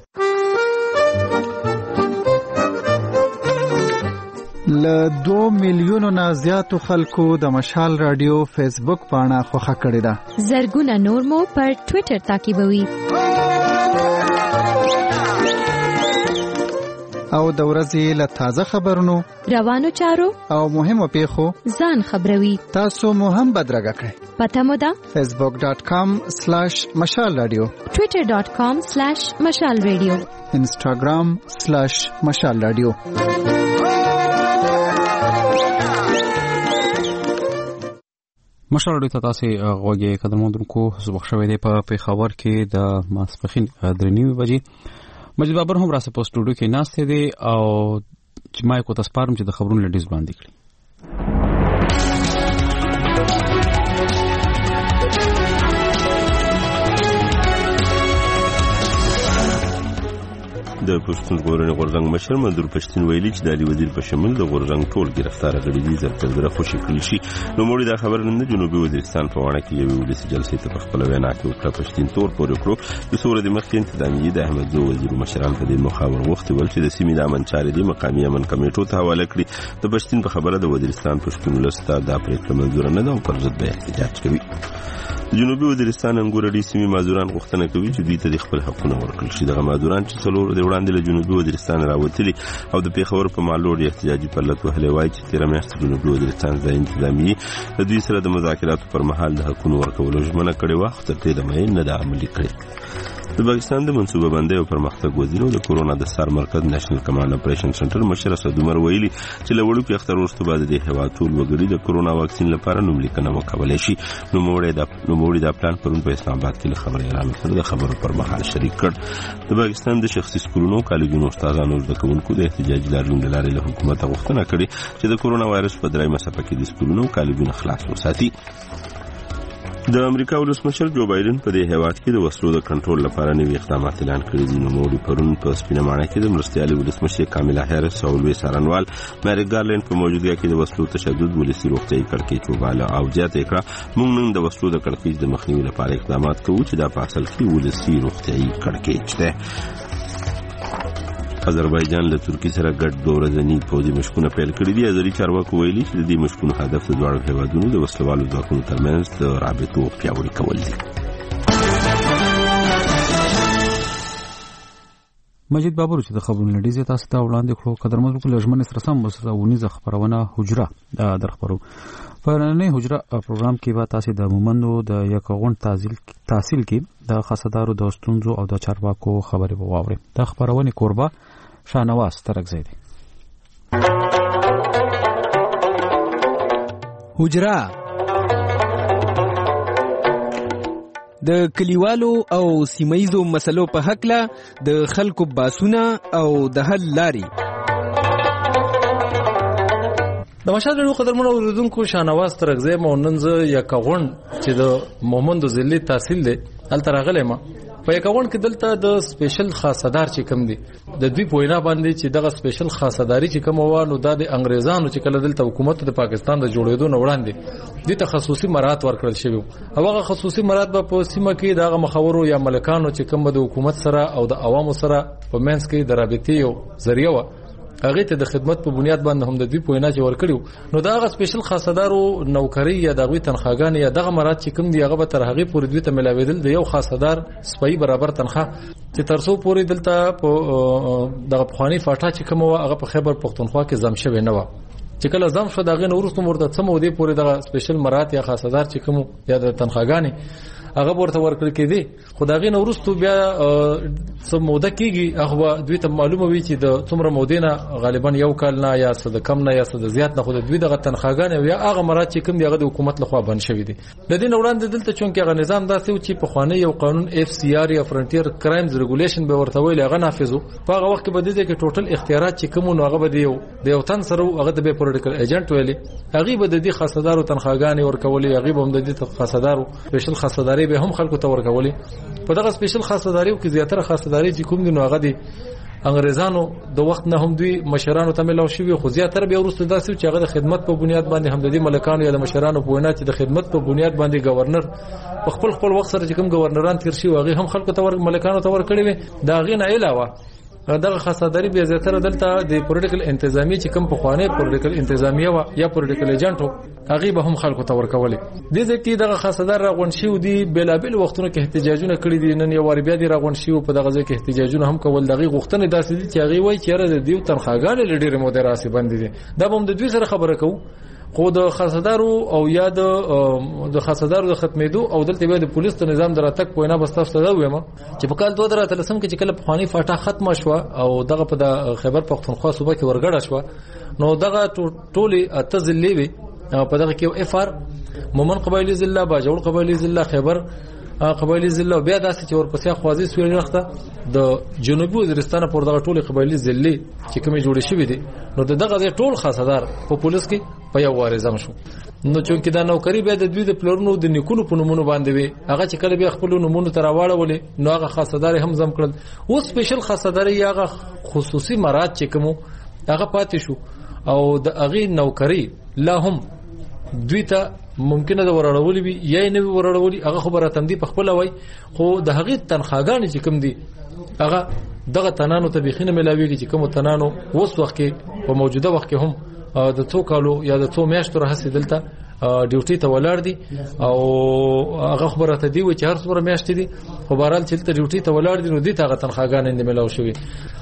ل دو میلیونو نه زیاتو خلکو د مشال رادیو فیسبوک پاڼه خوښه کړې ده. زرګونه نور مو پر ټوئیټر تعقیبوي او د ورځې له تازه خبرونو روانو چارو او مهمو پیښو ځان خبروي. تاسو مو هم بدرګه کړئ. پته مو ده فیسبوک ډاٹ کام سلیش مشال رادیو، ټوئیټر ډاٹ کام سلیش مشال رادیو، انسټاګرام سلیش مشال رادیو. مشر ډیټا تاسو غوږی قدرمنونکو صبح شوې ده په پیښور کې د ماسپخین درنیو بجې مجید بابر هم راسه په سټوډیو کې ناشته دي او چې ما کو تاسو پارم چې د خبرونو لډیز باندې کړی د پښتون ژغورنې غورځنګ مشر منظور پښتون ویلي چې د علي وزیر په شمول د غورځنګ ټول گرفتار غړي دي زر تر زره خوشي کړی شي. نو موږ دا خبر نن د جنوبي وزیرستان په وړاندې کې یو ولسی جلسې ته په خپل وینا کې وکړه. پښتون تور پورې کړو د سورې د مخکې انتظامیه د احمد زو وزیر مشران په دې مخاور وخت ول چې د سیمې د امن چارې د مقامی امن کمیټو ته حواله کړي. د پښتون په خبره د وزیرستان پښتون ولستا د پریکړه منظور نه ده او پر ضد به احتجاج کوي. جنوبي وزیرستان انګورډي سیمې مازوران غوښتنه کوي چې دوی ته خپل حقونه ورکړل شي. دغه مازوران چې څلور د وړاندې له جنوبي وزیرستان راوتلي او د پیښور په مالوړ احتجاجي پرلط وهلې وایي چې تیر میاشت جنوبي وزیرستان ځای انتظامیه د دوی سره د مذاکراتو پر مهال د حقونو ورکولو ژمنه کړې وه خو تر دې دمه نه ده عملي کړې. د پاکستان د منصوبه بندۍ او پرمختګ وزیر او د کورونا د سر مرکز نېشنل کمانډ اپریشن سنټر مشر اسد عمر ویلي چې له وړوکي اختر وروسته بعد د هیواد ټول وګړي د کورونا واکسین لپاره نوملیکنه وکولای شي. نو موړي د نو موړي د پلان پرون په اسلام آباد کې خبري اعلان کړ. د خبرو پر مهال شریک کړ. د پاکستان د شخصي سکولونو کالجونو استادانو د کوونکو د احتجاجي لاریون لارې له حکومت غوښتنه کړې چې د کورونا وایرس په درېمه څپه کې د سکولونو کالجونو خلاص وساتي. د امریکا ولسمشر جو بایدن په دې هیواد کې د وسلو د کنټرول لپاره نوي اقدامات اعلان کړي دي. نو موږ پرون په سپینه ماڼۍ کې د مرستيالي ولسمشر کاملا هریس او لوی سارنوال مری ګارلند په موجودګۍ کې د وسلو تشدد ولسی روغتي کړکېچ وباله او جاته کړه. موږ نن د وسلو د کړکېچ د مخنیوي لپاره اقدامات کوو چې دا په اصل کې ولسی روغتي کړکېچ ده. آذربایجان له ترکیه سره ګډ دوه ورځني پوځي مشقونه پیل کړي دي. ازري چارواکو ویلي چې د دې مشقونو هدف د دواړو هیوادونو د وسلوالو ځواکونو ترمنځ د رابطو پیاوړي کول دي. مجید بابر چې د خبرونو لډیز تاسو ته وړاندې کړو قدرمنو کو لجمن سره سم وسرونیزه خبرونه حجره در خبرو په نننۍ حجره پروګرام کې به تاسو د مومندو د یکغون تحصیل تحصیل کې د خاصدارو د استونزو او د چارواکو خبرې وواوري. د خبرونه قربا شانواز ترګزی دی. حجره د کلیوالو او سیمایزو مسلو په حق له د خلکو باسونه او د حل لاري. د مشاهده قدرمنو اوریدونکو شانواز ترګزی موننځ یکغون چې د مومندو ځلې تحصیل دی الته راغلی ما په یکغون کې دلته د سپیشل خاصدار چې کم دی د دوی پوینا باندې چې دغه سپیشل خاصداري چې کوم وانه د انګريزانو چې کله دلته حکومت د پاکستان د جوړېدو نه وړاندې د تخصصي مراد ورکړل شوی او هغه خصوصي مراد په سیمه کې دغه مخاورو یا ملکانو چې کوم د حکومت سره او د عوامو سره په منځ کې د رابطې یو ذریعہ و هغه ته د خدمت په بنیاد باندې هم د دوی پوینا چې ورکړیو. نو دا هغه سپیشل خاصدارو نوکری یا دغه تنخواګان یا دغه مراد چې کوم دی هغه به تر هغه پورې دوی ته ملاویدل د یو خاصدار سپای برابر تنخواه چې ترڅو پورې دلته په دغه پخوانی فاټا چې کوم هغه په خیبر پختونخوا کې زم شوی نه و. چې کله زم شو دغه نورستو مرده سمو دی پورې دغه سپیشل مراد یا خاصدار چې کوم یا د تنخواګانی هغه ورته ورکړل کېدی. خدایغه نورستو بیا سم موده کېږي هغه دوی ته معلومه وي چې د څومره مودینه غالبا یو کال نه یا څه د کم نه یا څه د زیات نه خو دوی دغه تنخواګان یا هغه مراد چې کوم دیغه د حکومت لخوا بند شوی دي. د دې وړاندې دلته چون کې هغه نظام داسې و چې په خواني یو قانون اف سی آر یا فرنټیر کرایمز ریګولیشن به ورته ویل هغه نافذو په هغه وخت کې به د دې کې ټوټل اختیارات چې کوم نو هغه به دی د یو تن سره هغه د پولیټیکل ایجنټ ویلي هغه به د دې خاصدارو تنخواګان ورکولي هغه به هم د دې خاصدارو سپیشل خاصداري به هم خلکو ته ورکولي. په دغه سپیشل خاصداري کې زیاتره خاصداري چې کوم دي نو هغه دي انګريزانو د وخت نه هم دوی مشرانو ته ملو شوی خو زیاتره به ورسته داسې چې هغه د خدمت په بنیاد باندې هم د دې ملکانو یا د مشرانو په وینا چې د خدمت په بنیاد باندې گورنر په خپل خپل وخت سره چې کوم گورنران تیر شي هغه هم خلکو ته ور ملکانو ته ور کړی وي. دا غي نه علاوه دغه خاصداري به زیاتره دلته د پولیټیکل انتظامی چې کوم په خوانه پولیټیکل انتظامیه و یا پولیټیکل ایجنټ هغه به هم خلکو ته ورکولې. د دې کې دغه خاصدار راغون شي او دی بلابل وختونو کې احتجاجونه کړی دي. نن یو واری بیا دی راغون شي او په دغه ځای کې احتجاجونه هم کول دغه غوښتنه داسې دي چې هغه وایي چې را د دیو تنخواګان لډیره موده راسي باندې دي. دا به هم د دوی سره خبره کوو خو د خاصدارو او یا د خاصدارو د ختمېدو او دلته به د پولیس ته نظام دراتک پوینا بستاف ته وایم چې په کال دوه هزار اتلسم کې چې کله په خواني فاټا ختم شو او دغه په د خیبر پختونخوا صوبه کې ورګړه شو نو دغه ټولي اتزلې وي په دغه کې اف ار مومن قبایلی ضلع باجوړ قبایلی ضلع خیبر قبایلی ضلع بیا داسې چې ورپسې خوازي سویل وخته د جنوبي وزیرستان پر دغه ټول قبایلی ضلع چې کومې جوړې شوې دي نو دغه ټول خاصدار په پولیس کې په یو وارزم شو نو چې دا نوکری به د دوی د پلرونو د نیکونو په نومونو باندې وي هغه چې کله به خپل نومونو تر واړولې نو هغه خاصدار هم زم کړل او سپیشل خاصدار یې هغه خصوصي مراد چې کوم هغه پاتې شو او د هغه نوکری لا هم دوی ته ممکنه د ورړولې وي یا نه ورړولې هغه خبره تندې په خپل وای خو د هغه تنخواګان چې کوم دي هغه دغه تنانو ته بخینه ملاويږي چې کوم تنانو اوس وخت کې په موجوده وخت کې هم د څو کالو یا د څو میاشتو راهسې دلته ډیوټي ته ولاړ دي او هغه خبره ته دی چې هر څومره میاشتې دي خو بهرحال چې دلته ډیوټي ته ولاړ دي نو دې ته هغه تنخواګانې نه ملاو شوي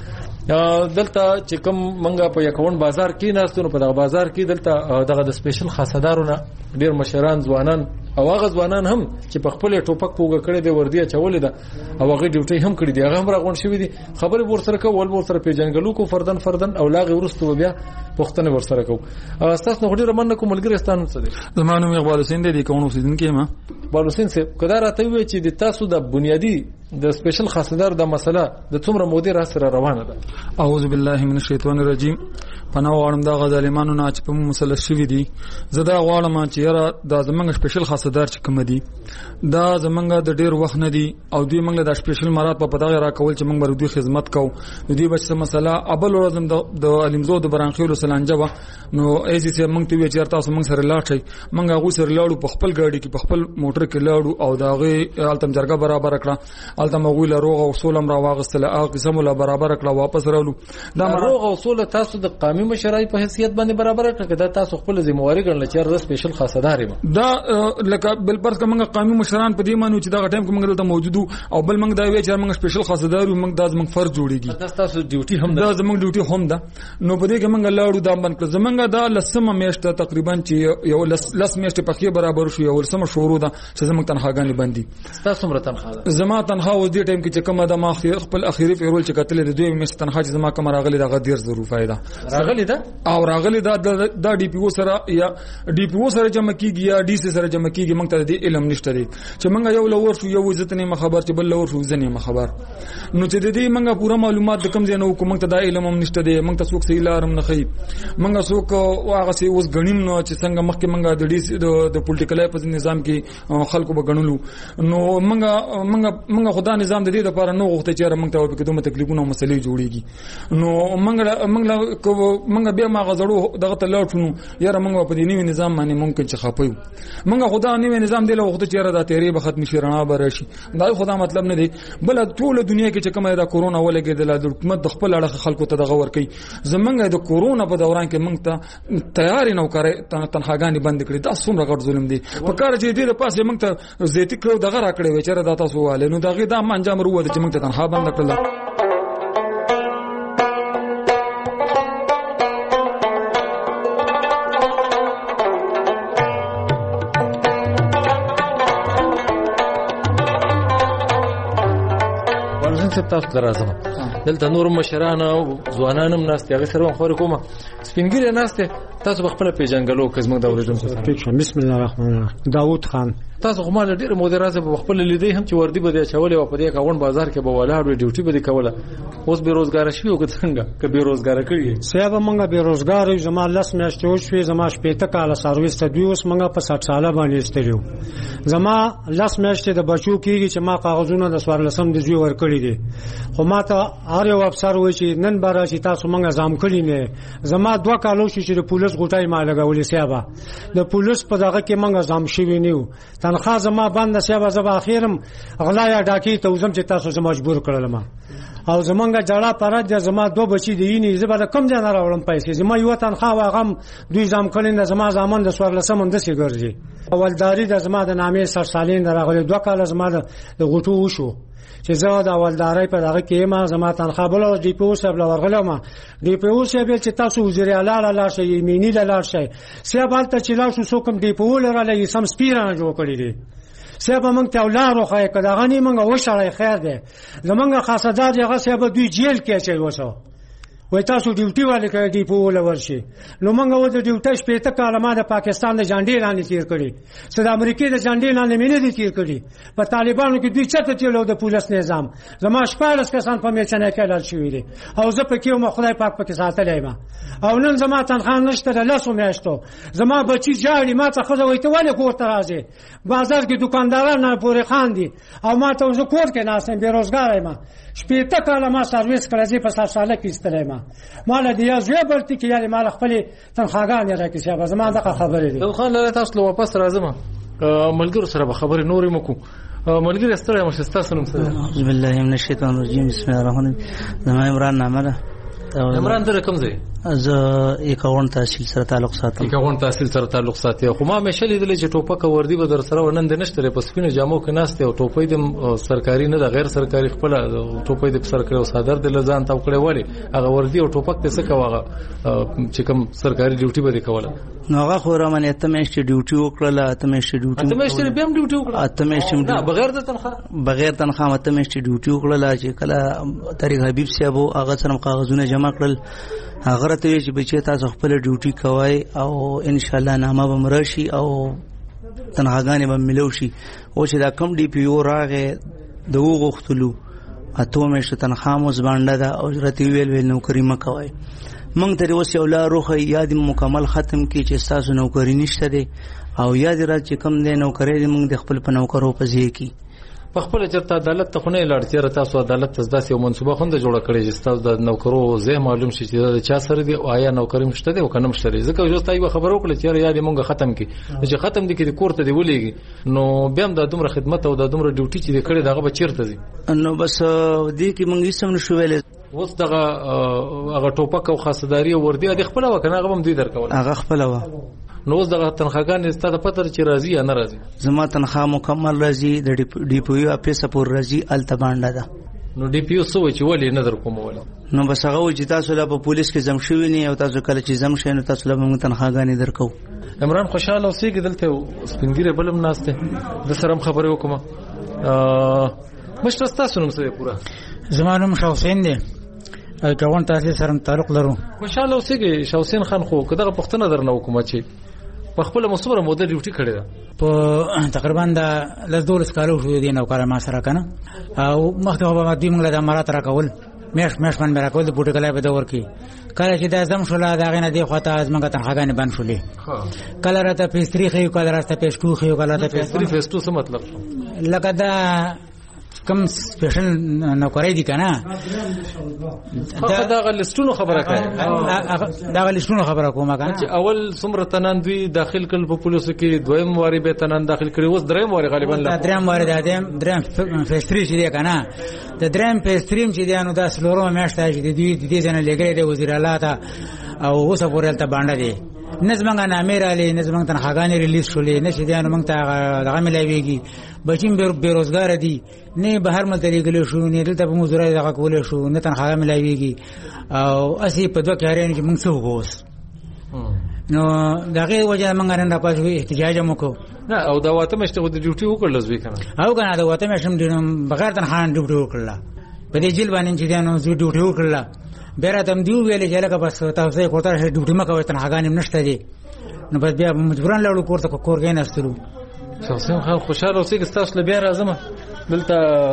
دلته چې کوم منګه په یکون بازار کې ناستو نو په دغه بازار کې دلته دغه د سپیشل خاصدارونه ډیر مشران ځوانان او هغه ځوانان هم چې په خپل ټوپک پوګه کړي دي وردی چولې ده او هغه ډیوټي هم کړي دي هغه هم راغون شوی دي خبره ور سره کول ور سره پیجنګلو کو فردن فردن او لاغه ورستو بیا پښتنه ور سره کو اساس نو ډیر مننه کوم ملګرستان څه دي زمانو مغبال حسین دي کوم حسین کې ما بال حسین سے کدا راته وی چې د تاسو د بنیادی د سپیشل خاصدار د مسله د څومره مودې را سره روانه ده اعوذ بالله من الشیطان الرجیم پناه واړم دا غزالمانو نه چې په مسله شوی دي زدا غواړم چې یاره د زمنګ سپیشل خاصدار چې کوم دي دا زمنګ د ډیر وخت نه دي او دوی موږ د سپیشل مراد په پدغه را کول چې موږ بر دوی خدمت کوو دوی بچ مسله ابل ورځم د علمزو د برانخیلو سلانجه نو ایزي چې موږ ته وی چې تاسو موږ سره لاړ شئ موږ هغه سره لاړو په خپل گاډي کې په خپل موټر کې لاړو او داغه التم جرګه برابر کړه التم مغول روغ او سولم را واغستله هغه قسم له برابر کړه واپس راولو دا روغ او سول تاسو د قومي مشرای په حیثیت باندې برابر کړه دا تاسو خپل ذمہواری ګڼل چې د سپیشل خاصدار یم دا لکه بل پرس کومه قومي مشران په دې مانو چې دا ټایم کومه دلته موجودو او بل موږ دا وی چې موږ سپیشل خاصدار یو موږ د زموږ فرض جوړیږي دا تاسو ډیوټي هم دا زموږ ډیوټي هم ده نو په دې کې موږ لاړو دا باندې زمونږ دا لسمه میاشته تقریبا چې یو لس میاشته په کې برابر شو یو لسمه شروع ده چې زموږ تنخواګانې باندې تاسو مر تنخواه زما تنخواه و دې ټایم کې چې کومه د ما خپل اخیری پیرول چې کتل د دوی میاشته تنخواه چې زما کوم راغلي دا غیر ضرور فائدہ راغلي دا او راغلي دا د ډي پی او سره یا ډي پی او سره جمع کیږي یا ډي سي سره جمع کیږي موږ ته د علم نشته دي چې موږ یو لور شو یو عزت نه خبر چې بل لور شو ځنه خبر نو چې د دې موږ پوره معلومات د کم ځای نو کوم ته د علم هم نشته دي موږ ته څوک صحیح لارم نه خي موږ څوک واغه سي اوس غنیم نو چې څنګه مخکې موږ د ډي سي د پولیټیکل په نظام کې خلکو به غنلو نو موږ موږ موږ خدا نظام د دې لپاره نو غوښته چې موږ ته په کومه تکلیفونه او مسلې جوړيږي نو موږ موږ موږ بیا ما غزړو دغه تلل شنو یاره موږ په دې نوی نظام باندې ممکن چې خپایو موږ خدا نوی نظام دی له وخت چې را د تیری به ختم شي رڼا به راشي دا خدا مطلب نه دی بل ټول دنیا کې چې کومه دا کورونا ولګیدل د حکومت د خپل اړه خلکو ته دغه ور کوي زمونږ د کورونا په دوران کې موږ ته تیاری نو کړی تنخواګانې بند کړې دا څومره غټ ظلم دی په کار چې دې د پاسه موږ ته زیاتی کړو دغه را کړی و چې را د تاسو والے نو دغه دا انجام ورو چې موږ ته تنخوا بند کړل تاسو درازم دلته نور مشران او ځوانان هم ناست هغه سره خو کومه سپینګری ناست تاسو خپل پیژنګلو کزمه د اوریدونکو بسم الله الرحمن الرحیم داوود خان تاسو خو مال ډیر مدیرات په خپل لیدې هم چې وردی بده چولې او په دې کاون بازار کې به ولاړ ډیوټي بده کوله اوس بیروزګار شوی او څنګه ک بیروزګار کړی سیاب منګه بیروزګار زما لاس میاشتې او شوي زما شپېته کال سرویس ته دوی اوس منګه په ساठ ساله باندې استریو زما لاس میاشتې د بچو کېږي چې ما کاغذونه د سوار لسم د جوی ور کړی دي خو ما ته هر یو افسر وایي چې نن بار چې تاسو منګه زام کړی نه زما دوه کالو چې د پولیس غوټای ما لګولې سیابا د پولیس په دغه کې منګه زام شوی نیو تنخواه زما باندې سیابا زما اخیرم غلا یا ډاکی ته وزم چې تاسو زما مجبور کړل ما او زمونږه جړه پرد د زما دوه بچی دی نه زبر کم ځای نه راوړم پیسې زما یو تنخواه واغم دوی زام کړي زما زمان د سوار لسم د سي ګرځي اولداري د زما د نامې سر سالین راغلي دوه کال زما د غټو وشو چې زه د اولداري په دغه کې ما زما تنخواه بل دی په اوسه بل ورغله ما دی په اوسه به چې تاسو وزیر اعلی لاله شي یمینی لاله شي سیابالته چې لا شو سو کوم دی په ولر له سم سپیرانه جوړ کړی دی سبا موږ ته ولارو خای کدا غنی موږ وشړای خیر ده زمونږ خاصدار یغه سبا دوی جیل کې چي وسو وای تاسو ډیوټي والے کوي ډیپو ولور شي نو موږ و د ډیوټي شپېته کاله ما د پاکستان د جانډي لاندې تیر کړي چې د امریکای د جانډي لاندې مې نه دي تیر کړي په طالبانو کې دوی چته تیلو د پولیس نظام زما شپاړس کسان په میچنه کې لال شوي دي او زه پکې وم خدای پاک پکې ساتلی ما او نن زما تنخواه نشته د لسو میاشتو زما بچي جاړي ما ته ښځه وایي ته ولې کور ته راځې بازار کې دوکانداران نه پورې خاندي او ما ته زه کور کې ناست یم بېروزګاره یم شپېته کاله ما سرویس کړی زه په سات ساله کې ایستلی یم ما له دې یا زوی بلتي کې یعنې ما له خپلې تنخواګانې راکړي صاحبه زما دغه خبرې دي خان لاله تاسو له واپس راځم ملګرو سره به خبرې نورې مو کوو ملګري ستړی یم چې ستاسو نوم څه دی؟ اعوذ بالله من الشیطان الرجیم بسم الله الرحمن الرحیم زما عمران نامه ده. عمران ته کوم ځای؟ زه یکاون تحصیل سره تعلق ساتم. یکاون تحصیل سره تعلق ساتي خو ما مې شلې دلې چې ټوپک وردی به در سره ونن د نشته په سپینو جامو کې ناشته او ټوپۍ د سرکاري نه د غیر سرکاري خپل ټوپۍ د سرکاري او صادر د لزان تاو کړي ولی هغه وردی او ټوپک ته څه کاوه چې کوم سرکاري ډیوټي به کوله نو هغه خو را باندې ته مېشت ډیوټي وکړه ته مېشت ډیوټي ته مېشت به هم ډیوټي وکړه ته مېشت نه بغیر د تنخواه بغیر تنخواه ته مېشت ډیوټي وکړه چې کله طارق حبیب صاحب هغه سره کاغذونه جمع کړل هغه راته وی چې بچی تاسو خپل ډیوټي کوي او ان شاء الله نامه به مرشي او تنخواګانې به ملو شي او چې دا کم ډي پی او راغې د وغختلو اته مېشت تنخواه مو ځبانډه ده او راته ویل ویل نوکری مکوي موږ ته اوس یو لا روخه یاد مکمل ختم کی چې تاسو نوکری نشته دي او یاد را چې کم دی نوکری موږ د خپل په نوکرو په ځای کی په خپل چرته عدالت ته خونه لاړتیا تاسو عدالت ته داسې یو منصوبه خوند جوړه کړې چې تاسو د نوکرو زه معلوم شي چې دا چا سره دی او آیا نوکری مشته دی او کنه مشته دی ځکه چې تاسو خبرو کړل چې یاد موږ ختم کی چې ختم دي کې کوړه دی ولېږي نو بیا هم د دومره خدمت او د دومره ډیوټي چې کړي دغه به چیرته دي نو بس دې کې موږ یې سم نشو ویل اوس دغه هغه ټوپک او خاصداري او وردی د خپل وکنه هغه هم دوی درکول هغه خپل و نو اوس دغه تنخواګان ستاسو پته چې راځي یا نه راځي زما تنخواه مکمل راځي د ډي پی او اپیسه پور راځي التبانډه ده نو ډي پی او سو چې ولې نظر کوم ول نو بس هغه چې تاسو لا په پولیس کې زم شوی نه او تاسو کله چې زم شئ نو تاسو لا موږ تنخواګانې درکو عمران خوشاله اوسېږي دلته سپینګیره بلم ناشته د سره خبرې وکم ا مشر تاسو نوم څه پورا زما نوم شاوسین دی او کوون تاسو سره تعلق لرو خوشاله اوسېږي شاوسین خان خو کداغه پښتنه درنه وکم چې په خپل مصوره موده ډیوټي کړی دا په تقریبا د لزدولس کالو شو دي نو کار ما سره کنه او مخکې به دې موږ له امارات راکول مېش مېش من راکول د بوټ کله په دور کې کله چې د اعظم شولا دا غنه دی خواته از موږ تنخواګانې بند شولې کله راته پیستری خو کله راته پېشټو خو کله راته پیستری فېستو څه مطلب لکه دا کم سپیشل نوکری دي کنه دا دا غلستونو خبره کوي دا غلستونو خبره کومه کنه چې اول څومره تنان دوی داخل کړل په پولیسو کې دویم واری به تنان داخل کړي اوس دریم واری غالبا دا دریم واری دا دریم فېستری چې دی کنه د دریم فېستریم چې دی نو دا سلورو میاشته چې دی د دې ځنه لګړې د وزیر اعلی ته او اوس پورې ته باندې دی نظمنګ نامې را لې نظمنګ تنخواګانې ریلیز شولې نشي دی نو موږ ته دغه ملایويږي بچیم بیروزګار دي نه بهر ملته لګلې شو نه دلته په مزورای دغه کولې شو نه تنخواه ملایويږي او اسی په دوه کارین چې موږ څه وګوس نو دغه وجه موږ نن راپاسو احتجاج وکړو نه او دا واته مشته د ډیوټي وکړل زوی کنه او کنه دا واته مشم دینم بغیر تنخواه ډیوټي وکړل په دې جیل باندې چې دانو زوی ډیوټي وکړل بیره تم دیو ویلې چې لکه بس تاسو یې کوتاه ډیوټي مکوې تنخواګانې نشته دي نو بس بیا مجبوران لاړو کوړه کور کې نستلو شخصي خان خوشاله اوسې چې تاسو بیا راځم دلته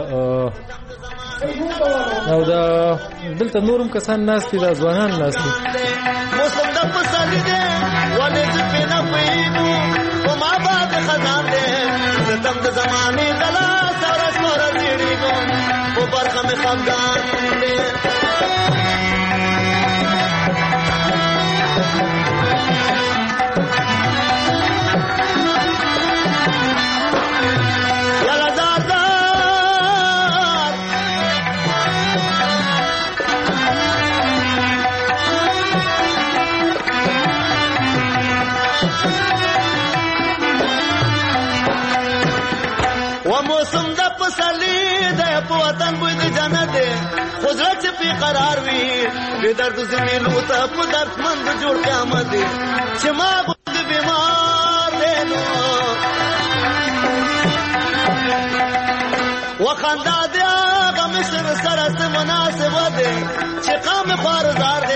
او دا دلته نورم کسان ناس دي دا ځوانان ناس دي موسم د پسند دي ولې چې پینا پېنو او ما بعد خزان دي ستم د زمانه دلا سره سره دیړو او برخه مې خفګان دي موسم د پسلی د په وطن بوی د جنت خزر چې په قرار وي به درد زمینو ته په درد مند جوړ قیامت چې ما بود بیمار دینو وخندا دی هغه مشر سره مناسب دی چې قام خارزار دی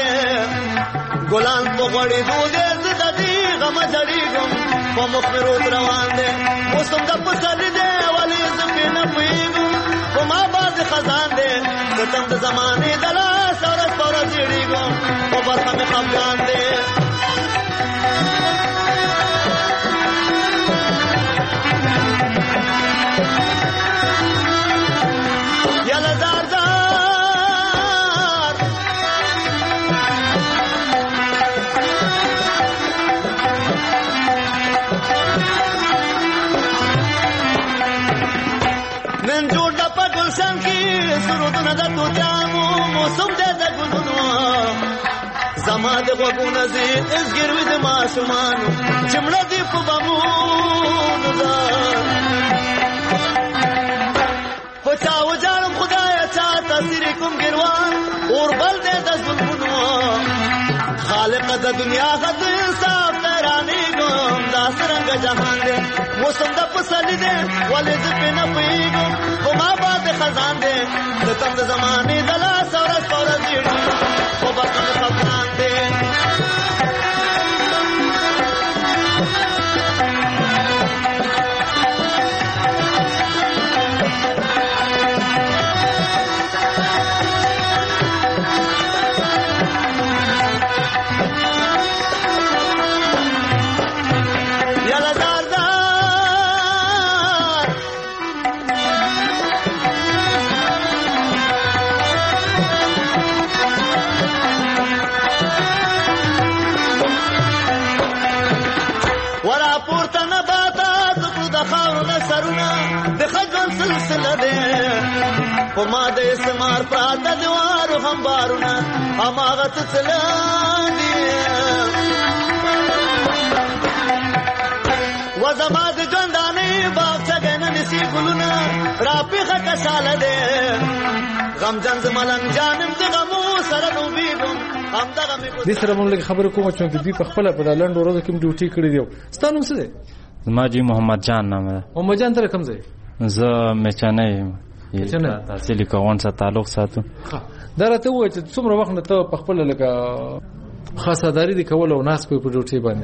ګلان په غوړې دودې زه د دې غمه جړېږم په مخ مې روز روان دی موسم د پسرلي دی ولې زه پرې نه پوهېږم په ما باندې خزان دی زه تم د زمانې د لاس ورځ په ورځ جړېږم په برخه مې خفګان دی یاله زار زار نن جوړ د په ګلشن کې سرودونه د توتانو موسم دی د ګلونو زما د غوږونه ځي ازګروي د ماشومانو چې مړه دي په بامونو ده په چا وجاړم خدایه چا تاثیر کوم ګروان اور بل دی د ظلمونو خالق د دنیا غد انصاف ترانېږم دا څرنګه جهان دی موسم د پسرلي دی ولې زه پرې نه پوهېږم په ما باندې خزان دی د تم د زمانې د لاس ورځ په ورځ جېړي په برخه مې خفګان دی سلسله ده په ما د اسمار پراته دیوارو هم بارونه هماغه تسلان دي و زما د ژوندانې باغچه کې نه نسي ګلونه راپیخه کشاله ده غمجن زملنګ جانم د غمو سره ډوبېږم همدغه مې دې سره مونږ لږ خبرې کوم چې دوی په خپله په دا لنډو ورځو کې ډیوټي کړې دي ستا نوم څه دی؟ زما جي محمد جان نام ده. محمد جان ته کوم ځای؟ زه میچنه یم تحصیلي کوون سره تعلق ساتو. دا راته ووایه چې څومره وخت نه ته په خپله لکه خاصداري دې کول او ناست کوې په ډیوټۍ باندې؟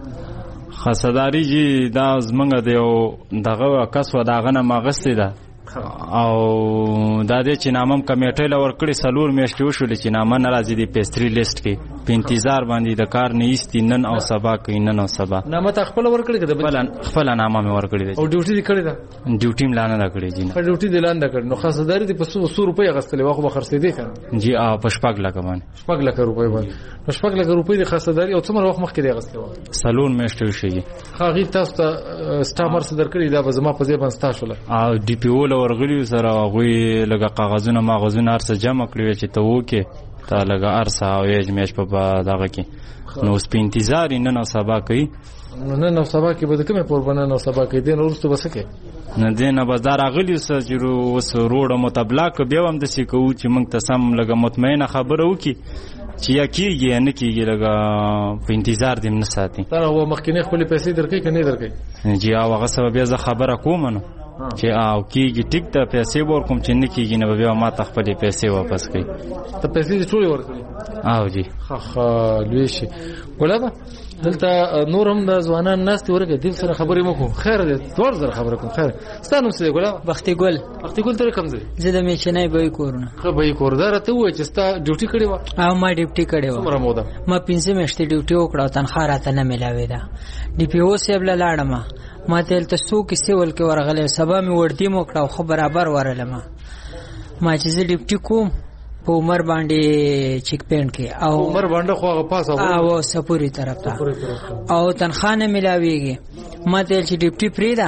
خاصداري جي دا زمونږ د یو دغه کس و د هغه نه م اخیستې ده او دا دې چې نامه م کمیټۍ له ورکړې څلور میاشتې وشولې چې نامه نه راځي د پیسټري لیسټ کې په انتظار باندې د کار نه ایستي نن او سبا کوي نن او سبا. نامه ته خپله ورکړې که د خپله نامه مې ورکړې ده. او ډیوټي دې کړې ده؟ ډیوټي م لا نه ده کړې جي نه. ډیوټي دې لا نه ده کړې نو خاصداري دې په څو روپۍ اخیستلې وه خو به خرڅېدې که نه؟ جي په شپږ لکه باندې. شپږ لکه روپۍ باندې نو شپږ لکه روپۍ د خاصداري او څومره وخت مخکې دې اخیستې وه؟ څلور میاشتې وشوې. هغې تاسو ته ستا مرسه درکړې دا به زما په ځای باندې ستا شوله او ډي پي او له ورغلي سره هغوی لږه کاغذونه ماغذونه هر څه جمع کړي وې چې ته وکې ته لږه هر څه اویج میش په دغه کې نو اوس په انتظار یې نن او سبا کوي. نو نن او سبا کې به د کومې پور به نن او سبا کوي دې نه وروسته به څه کوې؟ نه دې نه بس دا راغلي اوس چې اوس روډه متبلا که بیا هم داسې کوو چې موږ ته سم لږه مطمئنه خبره وکړي چې یا کېږي یا نه کېږي لږه په انتظار دې نه ساتي. تا هغه مخکینۍ خپلې پیسې درکوي که نه درکوي؟ جي او هغه څه بیا زه خبره کوم نو چې او کېږي ټیک ته پیسې به ورکوم چې نه کېږي نه به بیا ما ته خپلې پیسې واپس کوي. ته پیسې دې ټولې ورکړې؟ او جي ښه ښه لوی شي. ګلابه دلته نور هم د ځوانان ناستې ورکړې دې سره خبرې مو کوم خیر دی دواړو سره خبره کوم خیر. ستا نوم څه دی ګلابه؟ بختي ګل. بختي ګل ته کوم ځای؟ زه د میچنۍ بوی کورونه. ښه بوی کور دا راته ووایه چې ستا ډیوټي کړې وه؟ او ما ډیوټي کړې وه. څومره موده؟ ما پنځه میاشتې ډیوټي وکړه او تنخوا راته نه میلاوېده. ډي پي او صاحب له لاړم ما ته هلته څو کیسې ول کې ورغلی سبا مې وړدیم وکړه او ښه برابر ورغلم ما چې زه ډیوټي کوم په عمر باندې چیک پینټ کې او عمر باندې خو هغه پاس او سپوري طرف ته او تنخوا نه میلاویږي ما ته چې ډیوټي پریدا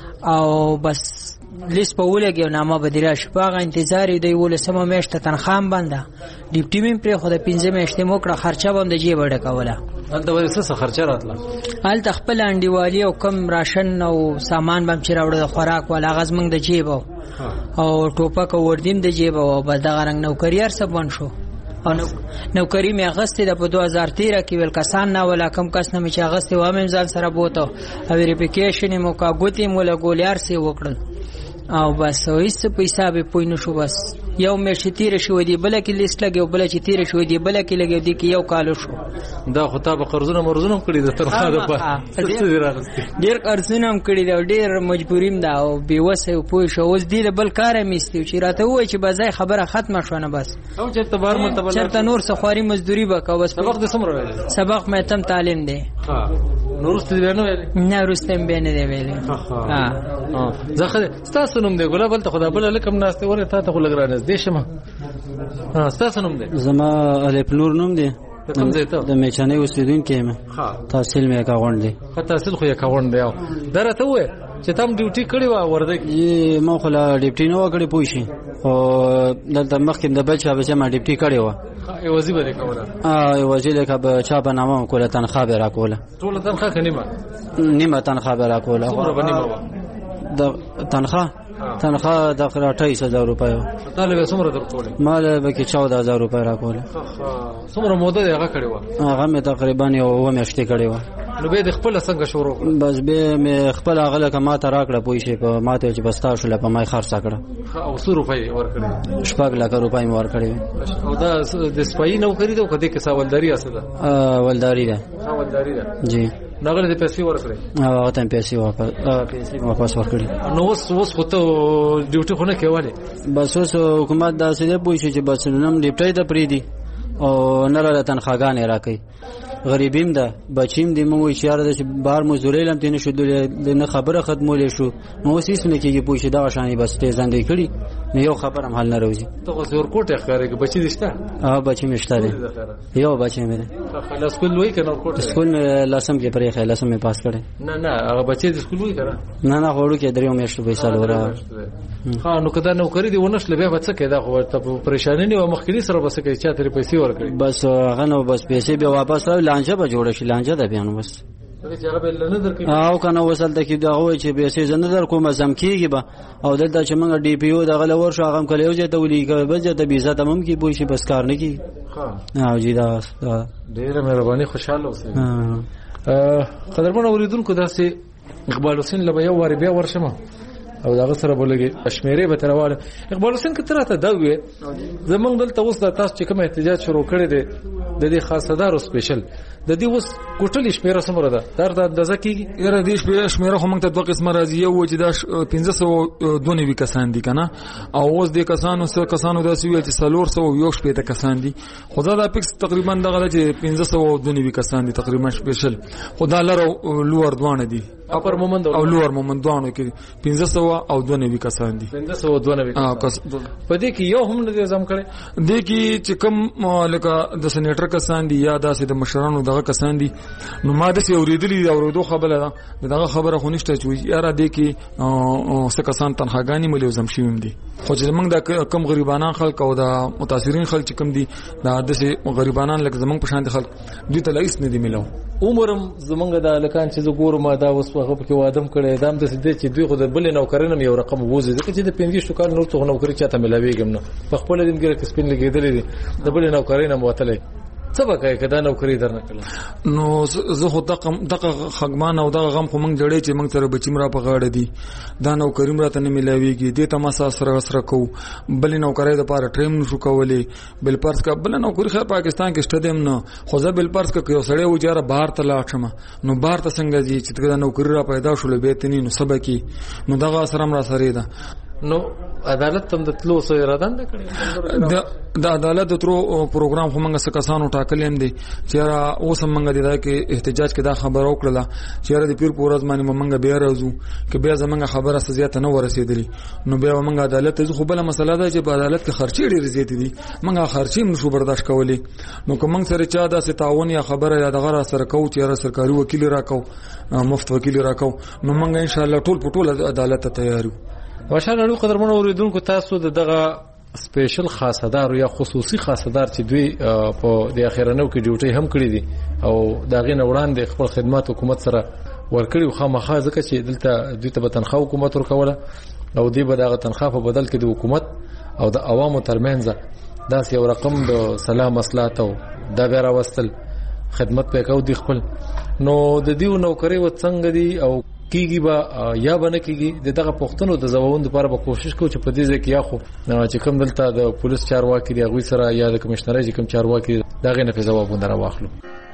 او بس لیست په ولګي نامه بدیره شپږه انتظار دی ولسمه میاشته تنخوا هم بنده ډیوټي مې پرې خو د پنځه میاشتې موکړه خرچه باندې جیب ډکوله. هلته ولې څه خرچه راتله؟ هلته خپل انډیوالي او کم راشن او سامان به هم چې راوړه د خوراک والا هغه زموږ د جیب او ټوپک او وردیم د جیب او بس دغه رنګ نوکري هر څه بند شو او نوکري مې اخیستې ده په دوه هزار تېره کې ویل کسان نه ولا کم کس نه مې چې اخیستې وه مې ځان سره بوته او ویریفیکیشن یې مو کا ګوتې مو لګولې هر څه یې وکړل او بس هیڅ په حساب پوي نه شو بس یو میاشت تیر شو دی بل کې لیست لګیو بل چې تیر شو دی بل کې لګیو دی کې یو کال شو دا خو تا به قرضونه مرزونه کړی د تنخواه د په ډیر قرضونه هم کړی دا ډیر مجبوریم دا او بیوسه پوي شو اوس دی بل کار میستیو چې راته وای چې بازای خبره ختمه شو نه بس او چې تبار مرتبه چرته نور سخواري مزدوري وکاو بس سبق د سمره ویل سبق مې تم تعلیم دی ها نور ست دی نه ویل نه رستم به نه دی ویل ها ها زخه تاسو نوم دی ګل بل ته خدا بل لکم ناشته ور ته ته لګرانه دې شمه ها تاسو نوم دی زما الف نور نوم دی کوم ځای ته د میچنې اوسیدونکو یم ها تحصیل مې کا غونډې ها تحصیل خو یې کا غونډې درته وې چې تم ډیوټي کړی و ورده کې ما خو لا ډیوټي نه وکړې پوه شي او دلته مخکې د بچا بچا ما ډیوټي کړی و ای وظیفه دې کوله اه ای وظیفه کا بچا په نامه کوله تنخواه به را کوله ټول تنخواه کنيمه نیمه تنخواه به را کوله څومره بنیمه د تنخواه تنخواه د اٹھائیس ہزار روپے طالب څومره درکول مال به کې چودہ هزار روپے را کوله څومره موده هغه کړی و هغه مې تقریبا یو میاشتې کړی و نو به د خپل څنګه شروع بس به مې خپل هغه کما ته راکړه پوي شي په ماته چې بستا شو په مای خرڅ کړه او څو روپۍ ورکړي شپږ لک روپۍ مې ورکړي او دا د سپای نو کړی دا کده کې سوالداري اسده ا ولداري ده سوالداري ده جی نغله د پیسې ورکړي هغه ته پیسې واپس پیسې واپس ورکړي نو اوس اوس خو ته ډیوټي خو نه کوي بس اوس حکومت دا څه دی پوي شي چې بس نم ډیپټي ته پریدي او نه را تنخواګانې راکړي غریبیم ده بچیم دی مو چې یاره د بار مزدوري لم تینه شو د نه خبره ختمولې شو نو اوس هیڅ نه کېږي پوه شي دا شانې بس ته ځندې کړي نو یو خبر هم حل نه راوځي ته خو زور کوټه ښکارې بچی دې شته ها بچی مې شته دی یو بچی مې دی خلاص کول وای کنه کوټه سکول مې لاسم کې پرې خلاص مې پاس کړې نه نه هغه بچی د سکول وای کنه نه نه وړو کې دریو میاشتو به سال ورا ها نو کدا نو کړی دی ونشل به وڅ کې دا خو ته پریشانی نه و مخکې سره بس کې چا ترې پیسې ورکړي بس هغه نو بس پیسې به واپس راو لانجه به جوړ شي لانجه ده بیان بس او کنه وصل ته کې دا وای چې پیسې زنه در کومه زم کیږي به او دلته چې موږ ډي پی او دغه لور شو هغه کله یو ځای ته ولي کوي بس ته بیزه تمام کی پوي شي بس کار نه کی ها او جی دا ډیره مهرباني خوشاله اوسئ قدرمن اوریدونکو داسې اقبال حسین لبه یو واری بیا ورشمه او دا سره بولګي شمیرې به ترواله اقبال حسین کتره ته دا وې زمونږ دلته اوس د تاسو چې کوم احتجاج شروع کړی دی د دې خاصدارو سپیشل د دې اوس کوټلی شمیره سمره ده در د اندازه کیږي یره دې شمیره شمیره خو موږ ته دوه قسمه راځي یو چې دا پنځه سوه دوه نوي کسان دي کنه او اوس دې کسانو سره کسانو داسې ویل چې څلور سوه یو شپېته کسان دي خدا دا پکس تقریبا دغه چې پنځه سوه دوه نوي کسان دي تقریبا سپیشل خدا لره لوړ دوانه دي اپر مومند او لوړ مومند دوانو کې پنځه سوه او دوه نوي کسان دي پنځه سوه دوه نوي په دې کې یو هم نه زم کړي دې کې چې کوم لکه د سېنیټر کسان دي یا داسې د مشرانو دغه کسان دي نو ما د څه اوریدلې او ورودو خبره ده دغه خبره خو نشته چې یاره دې کې څه کسان تنخواګانی ملي زم شوم دي خو چې موږ د کم غریبانان خلک او د متاثرین خلک چې کم دي دا داسې غریبانان لکه زمونږ په شان دي خلک دوی ته لایس نه دي ملو عمرم زمونږ د لکان چې ګورم دا اوس په کې وادم کړي دام د دې چې دوی خو د بل نوکرینم یو رقم ووزي ځکه چې د پنځه کال نور څو نوکری چاته ملاويږم نه په خپل دې کې کې سپین لګیدلې دي د بل نوکرینم وتلې څه وکړي کدا نوکری درنه کړل نو زه خو دغه دغه خګمان او دغه غم خو موږ جوړې چې موږ سره بچیم را په غاړه دي دا نوکری مراته نه ملاويږي دې ته ما سره سره کو بل نوکری د پاره ټریم نشو کولې بل پرس کا بل نوکری خیر پاکستان کې شته دم نه خو زه بل پرس کا یو سړی و جاره بهر ته لاړم نو بهر ته څنګه دي چې دا نوکری را پیدا شول به تني نو سبا کې نو دغه سره را سره ده نو عدالت تم د تلو سو اراده نه کړی د عدالت د ترو پروګرام هم موږ سکسانو ټاکلې هم دي چې را اوس موږ د دا کې احتجاج کې دا خبر او کړله چې را د پیر پورز باندې موږ بیا راځو کې بیا زمونږ خبره سزیات نه ورسېدلې نو بیا موږ عدالت ته خو بل مسله ده چې په عدالت کې خرچې ډېرې زیاتې دي موږ خرچې نشو برداشت کولې نو کوم موږ سره چا داسې تعاون یا خبره یا دغه سره کو چې را سرکاري وکیل راکاو مفت وکیل راکاو نو موږ ان شاء الله ټول په ټول عدالت ته تیار یو واشانه قدرمن اوریدونکو تاسو دغه سپیشل خاصدار یا خصوصي خاصدار چې دوی په د اخیرانو کې ډیوټي هم کړی دي او داغه نوړان د خپل خدمات حکومت سره ورکړي خو مخه ځکه چې دلته دوی ته به تنخواه حکومت ورکوله او دوی به دغه تنخواه په بدل کې د حکومت او د عوامو ترمنځ داس یو رقم د سلام مصلحت او د بیا راوستل خدمت په کو دي خپل نو د دیو نوکری و څنګه دي او کیږي با یا بنه کیږي دغه پښتنو د ځوابونو لپاره به کوشش کوو چې په دې ځکه یا خو چې کوم دلته د پولیس چارواکي دی هغه سره یا د کمشنري چې کوم چارواکي دغه نه په ځوابونه راوخلو.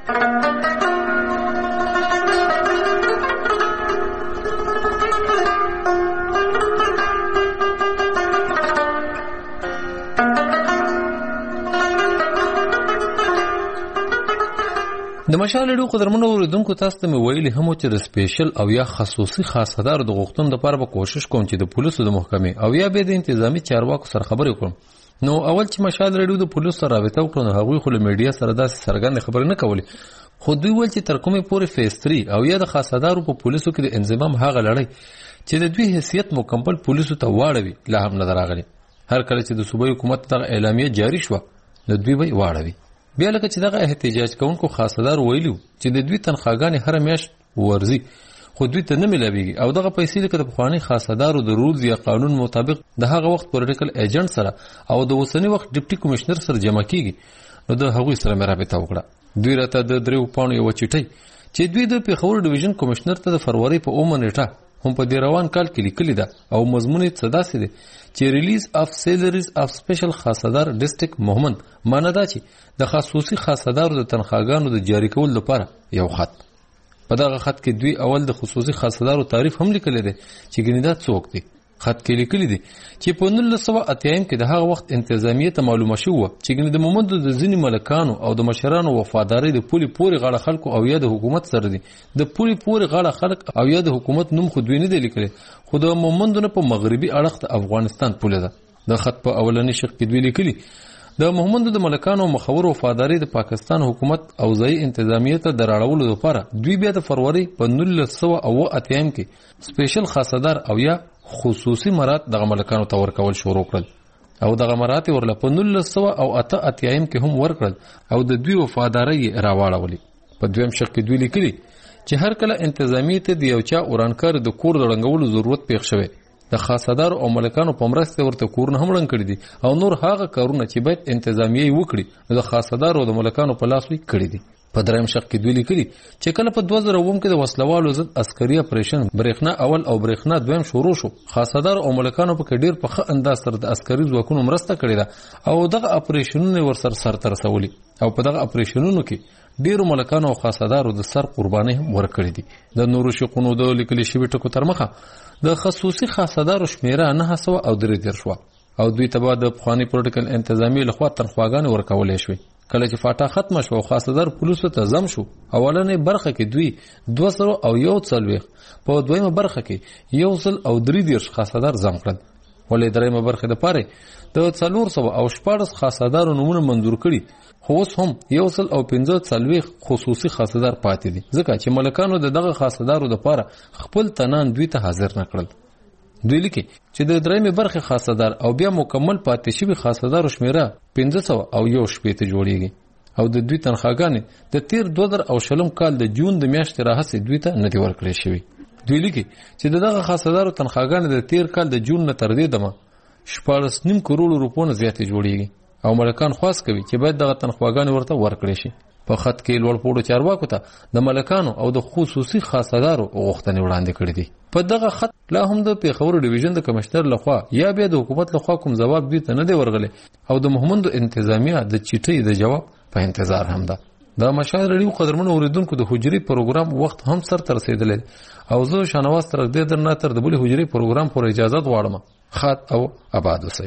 د مشال ډو قدرمنو اوریدونکو تاسو ته ویلي هم چې د سپیشل او یا خصوصي خاصدار د غوښتنو لپاره به کوشش کوم چې د پولیسو د محکمې او یا به د انتظامی چارواکو سره خبرې وکړم. نو اول چې مشال ډو د پولیسو سره رابطه وکړو نو هغوی خو له میډیا سره داسې څرګند خبرې نه کولې، خو دوی ول چې تر کومې پورې فیز تری او یا د خاصدارو په پولیسو کې د انضمام هغه لړۍ چې د دوی حیثیت مکمل پولیسو ته واړوي لا هم نه راغلي. هر کله چې د صوبایي حکومت دغه اعلامیه جاری شوه نو دوی به واړوي. بیا لکه چې دغه احتجاج کوونکو خاصدار ویلو چې د دوی تنخواګانې هر میاشت ورزي خو دوی ته نه ملاويږي او دغه پیسې لکه د پخوانی خاصدارو د رولز یا قانون مطابق د هغه وخت پولیټیکل ایجنټ سره او د اوسنی وخت ډیپټي کمشنر سره جمع کیږي. نو د هغوی سره مې رابطه وکړه. دوی راته د دریو پاڼو یو چټي چې دوی د پیښور ډیویژن کمشنر ته د فروری په اومه نیټه هم په دې روان کال کې لیکلي ده او مضمون یې څه داسې دی چې ریلیز اف سیلریز اف سپیشل خاصدار ډیسټریکټ مومند معنی دا چې د خصوصي خاصدارو د تنخواګانو د جاری کول لپاره یو خط. په دغه خط کې دوی اول د خصوصي خاصدارو تعریف هم لیکلی دی چې ګنې دا څوک دی. خط کې لیکلی دی چې په نولس سوه اتیایم کې د هغه وخت انتظامیه ته معلومه شوه چې ګنې د مومندو د ځینې ملکانو او د مشرانو وفاداري د پولي پورې غاړه خلکو او یا د حکومت سره دي. د پولي پورې غاړه خلک او یا د حکومت نوم خو دوی نه دی لیکلی، خو د مومندو نه په مغربي اړخ د افغانستان پوله ده. د خط په اولنی شق کې دوی لیکلي د محمدو د ملکانو مخور وفاداری د پاکستان حکومت او ځای انتظامیه ته دراړولو لپاره دوی بیا د فروری په نولس سوه اوه اتیایم کې سپیشل خاصدار او یا خصوصي مرات دغه ملکانو ته ورکول شروع کړل او دغه مرات ورله په نولس سوه او اته اتیایم کې هم ورکړل او د دوی وفاداری راواړولې. په دویم شق کې دوی لیکلي چې هر کله انتظامیه ته د یو چا اورانکار د کور د رنګولو ضرورت پیښ شوی د خاصدار او ملکانو په مرسته ورته کورونه هم رنګ کړي دي او نور هغه کارونه چې باید انتظامیه وکړي نو د خاصدار او د ملکانو په لاس وي کړي دي. په دریم شق کې دوی لیکلي چې کله په دوه زره اووم کې د وسلوالو ضد عسکري اپریشن برېښنا اول او برېښنا دویم شروع شو، خاصدار او ملکانو په کې ډیر په ښه انداز سره د عسکري ځواکونو مرسته کړې ده او دغه اپریشنونه ورسره سرته رسولي او په دغه اپریشنونو کې ډیرو ملکانو او خاصدارو د سر قرباني هم ورکړې دي. د نورو شقونو د لیکلي شوي ټکو تر مخه د خصوصي خاصدارو شمیره نه سوه او درې دېرش وه او دوی ته به د پخواني پولیټیکل انتظامیې لخوا تنخواګانې ورکولی شوې. کله چې فاټا ختمه شوه او خاصدار پولیسو ته ضم شو اولنۍ برخه کې دوی دوه سوه او یو څلوېښت په دویمه برخه کې یو سل او درې دېرش خاصدار ضم کړل. ولې درېیمه برخه دپاره د څلور سوه او شپاړس خاصدارو نومونه منظور کړي خو اوس هم یو سل او پنځه څلوېښت خصوصي خاصدار پاتې دي ځکه چې ملکانو د دغه خاصدارو دپاره خپل تنان دوی ته حاضر نه کړل. دوی لیکي چې د درېیمې برخې خاصدار او بیا مکمل پاتې شوي خاصدارو شمیره پنځه سوه او یو شپېته جوړیږي او د دوی تنخواګانې د تیر دوه زره او شلم کال د جون د میاشتې راهیسې دوی ته نه دي ورکړې شوي. دوی لیکي چې د دغه خاصدارو تنخواګانې د تیر کال د جون نه تر دې دمه شپاړس نیم کروړو روپو نه زیاتې جوړیږي او ملکان خواست کوي چې باید دغه تنخواګانې ورته ورکړې شي. په خط کې لوړ پوړو چارواکو ته د ملکانو او د خصوصي خاصدارو غوښتنې وړاندې کړې دي. په دغه خط لا هم د پیښور ډیویژن د کمشنر لخوا یا بیا د حکومت لخوا کوم ځواب دوی ته نه دی ورغلی او د محمدو انتظامیه د چټۍ د جواب په انتظار هم ده. د مشال رډیو قدرمنو اوریدونکو د حجري پروګرام وخت هم سر ته رسېدلی او زه شانواز ترږدی درنه تر د بلې حجري پروګرام پورې اجازه غواړم. خط او آباد اوسئ.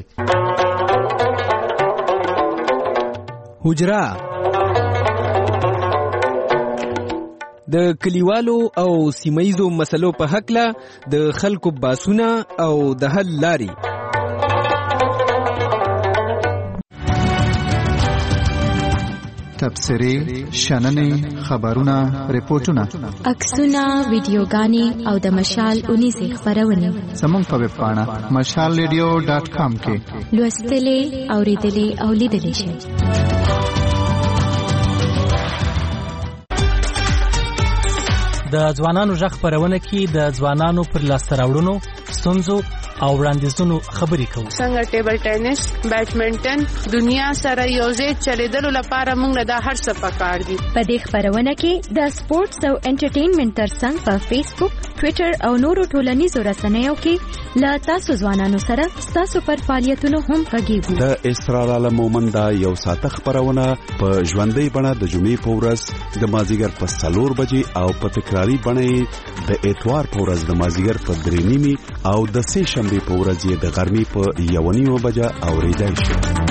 حجره د کلیوالو او سیمایزو مسلو په حقله د خلکو باسونه او د حل لاري. تبصرې، شننې، خبرونه، ریپورتونه، عکسونه، ویډیوګانې او د مشال اونیزې خبرونه زموږ په ویب پاڼه مشال ریډیو ډاټ کام کې لوستلې، اوریدلې او لیدلې شئ. د ځوانانو ژغ خپرونه کې د ځوانانو پر لاسته راوړنو ستونزو او وړاندیزونو خبرې کوو. څنګه ټیبل ټینس، بیډمنټن دنیا سره یوځای چلیدلو لپاره موږ له هر څه پکار دي. په دې خبرونه کې د سپورتس او انټرټینمنټ ترڅنګ په فیسبوک، ټوئیټر او نورو ټولنیزو رسنیو کې لا تاسو ځوانانو سره تاسو پر فعالیتونو هم غږیږو. د اسرار عالم مومند یو ساعت خبرونه په ژوندۍ بڼه د جمعې په ورځ د مازیګر په څلور بجې او په تکراری بڼه د اتوار په ورځ د مازیګر په درې نیمې او د سه شنبه په ورځ د غرمې په یو نیمه بجه اوریدای شي.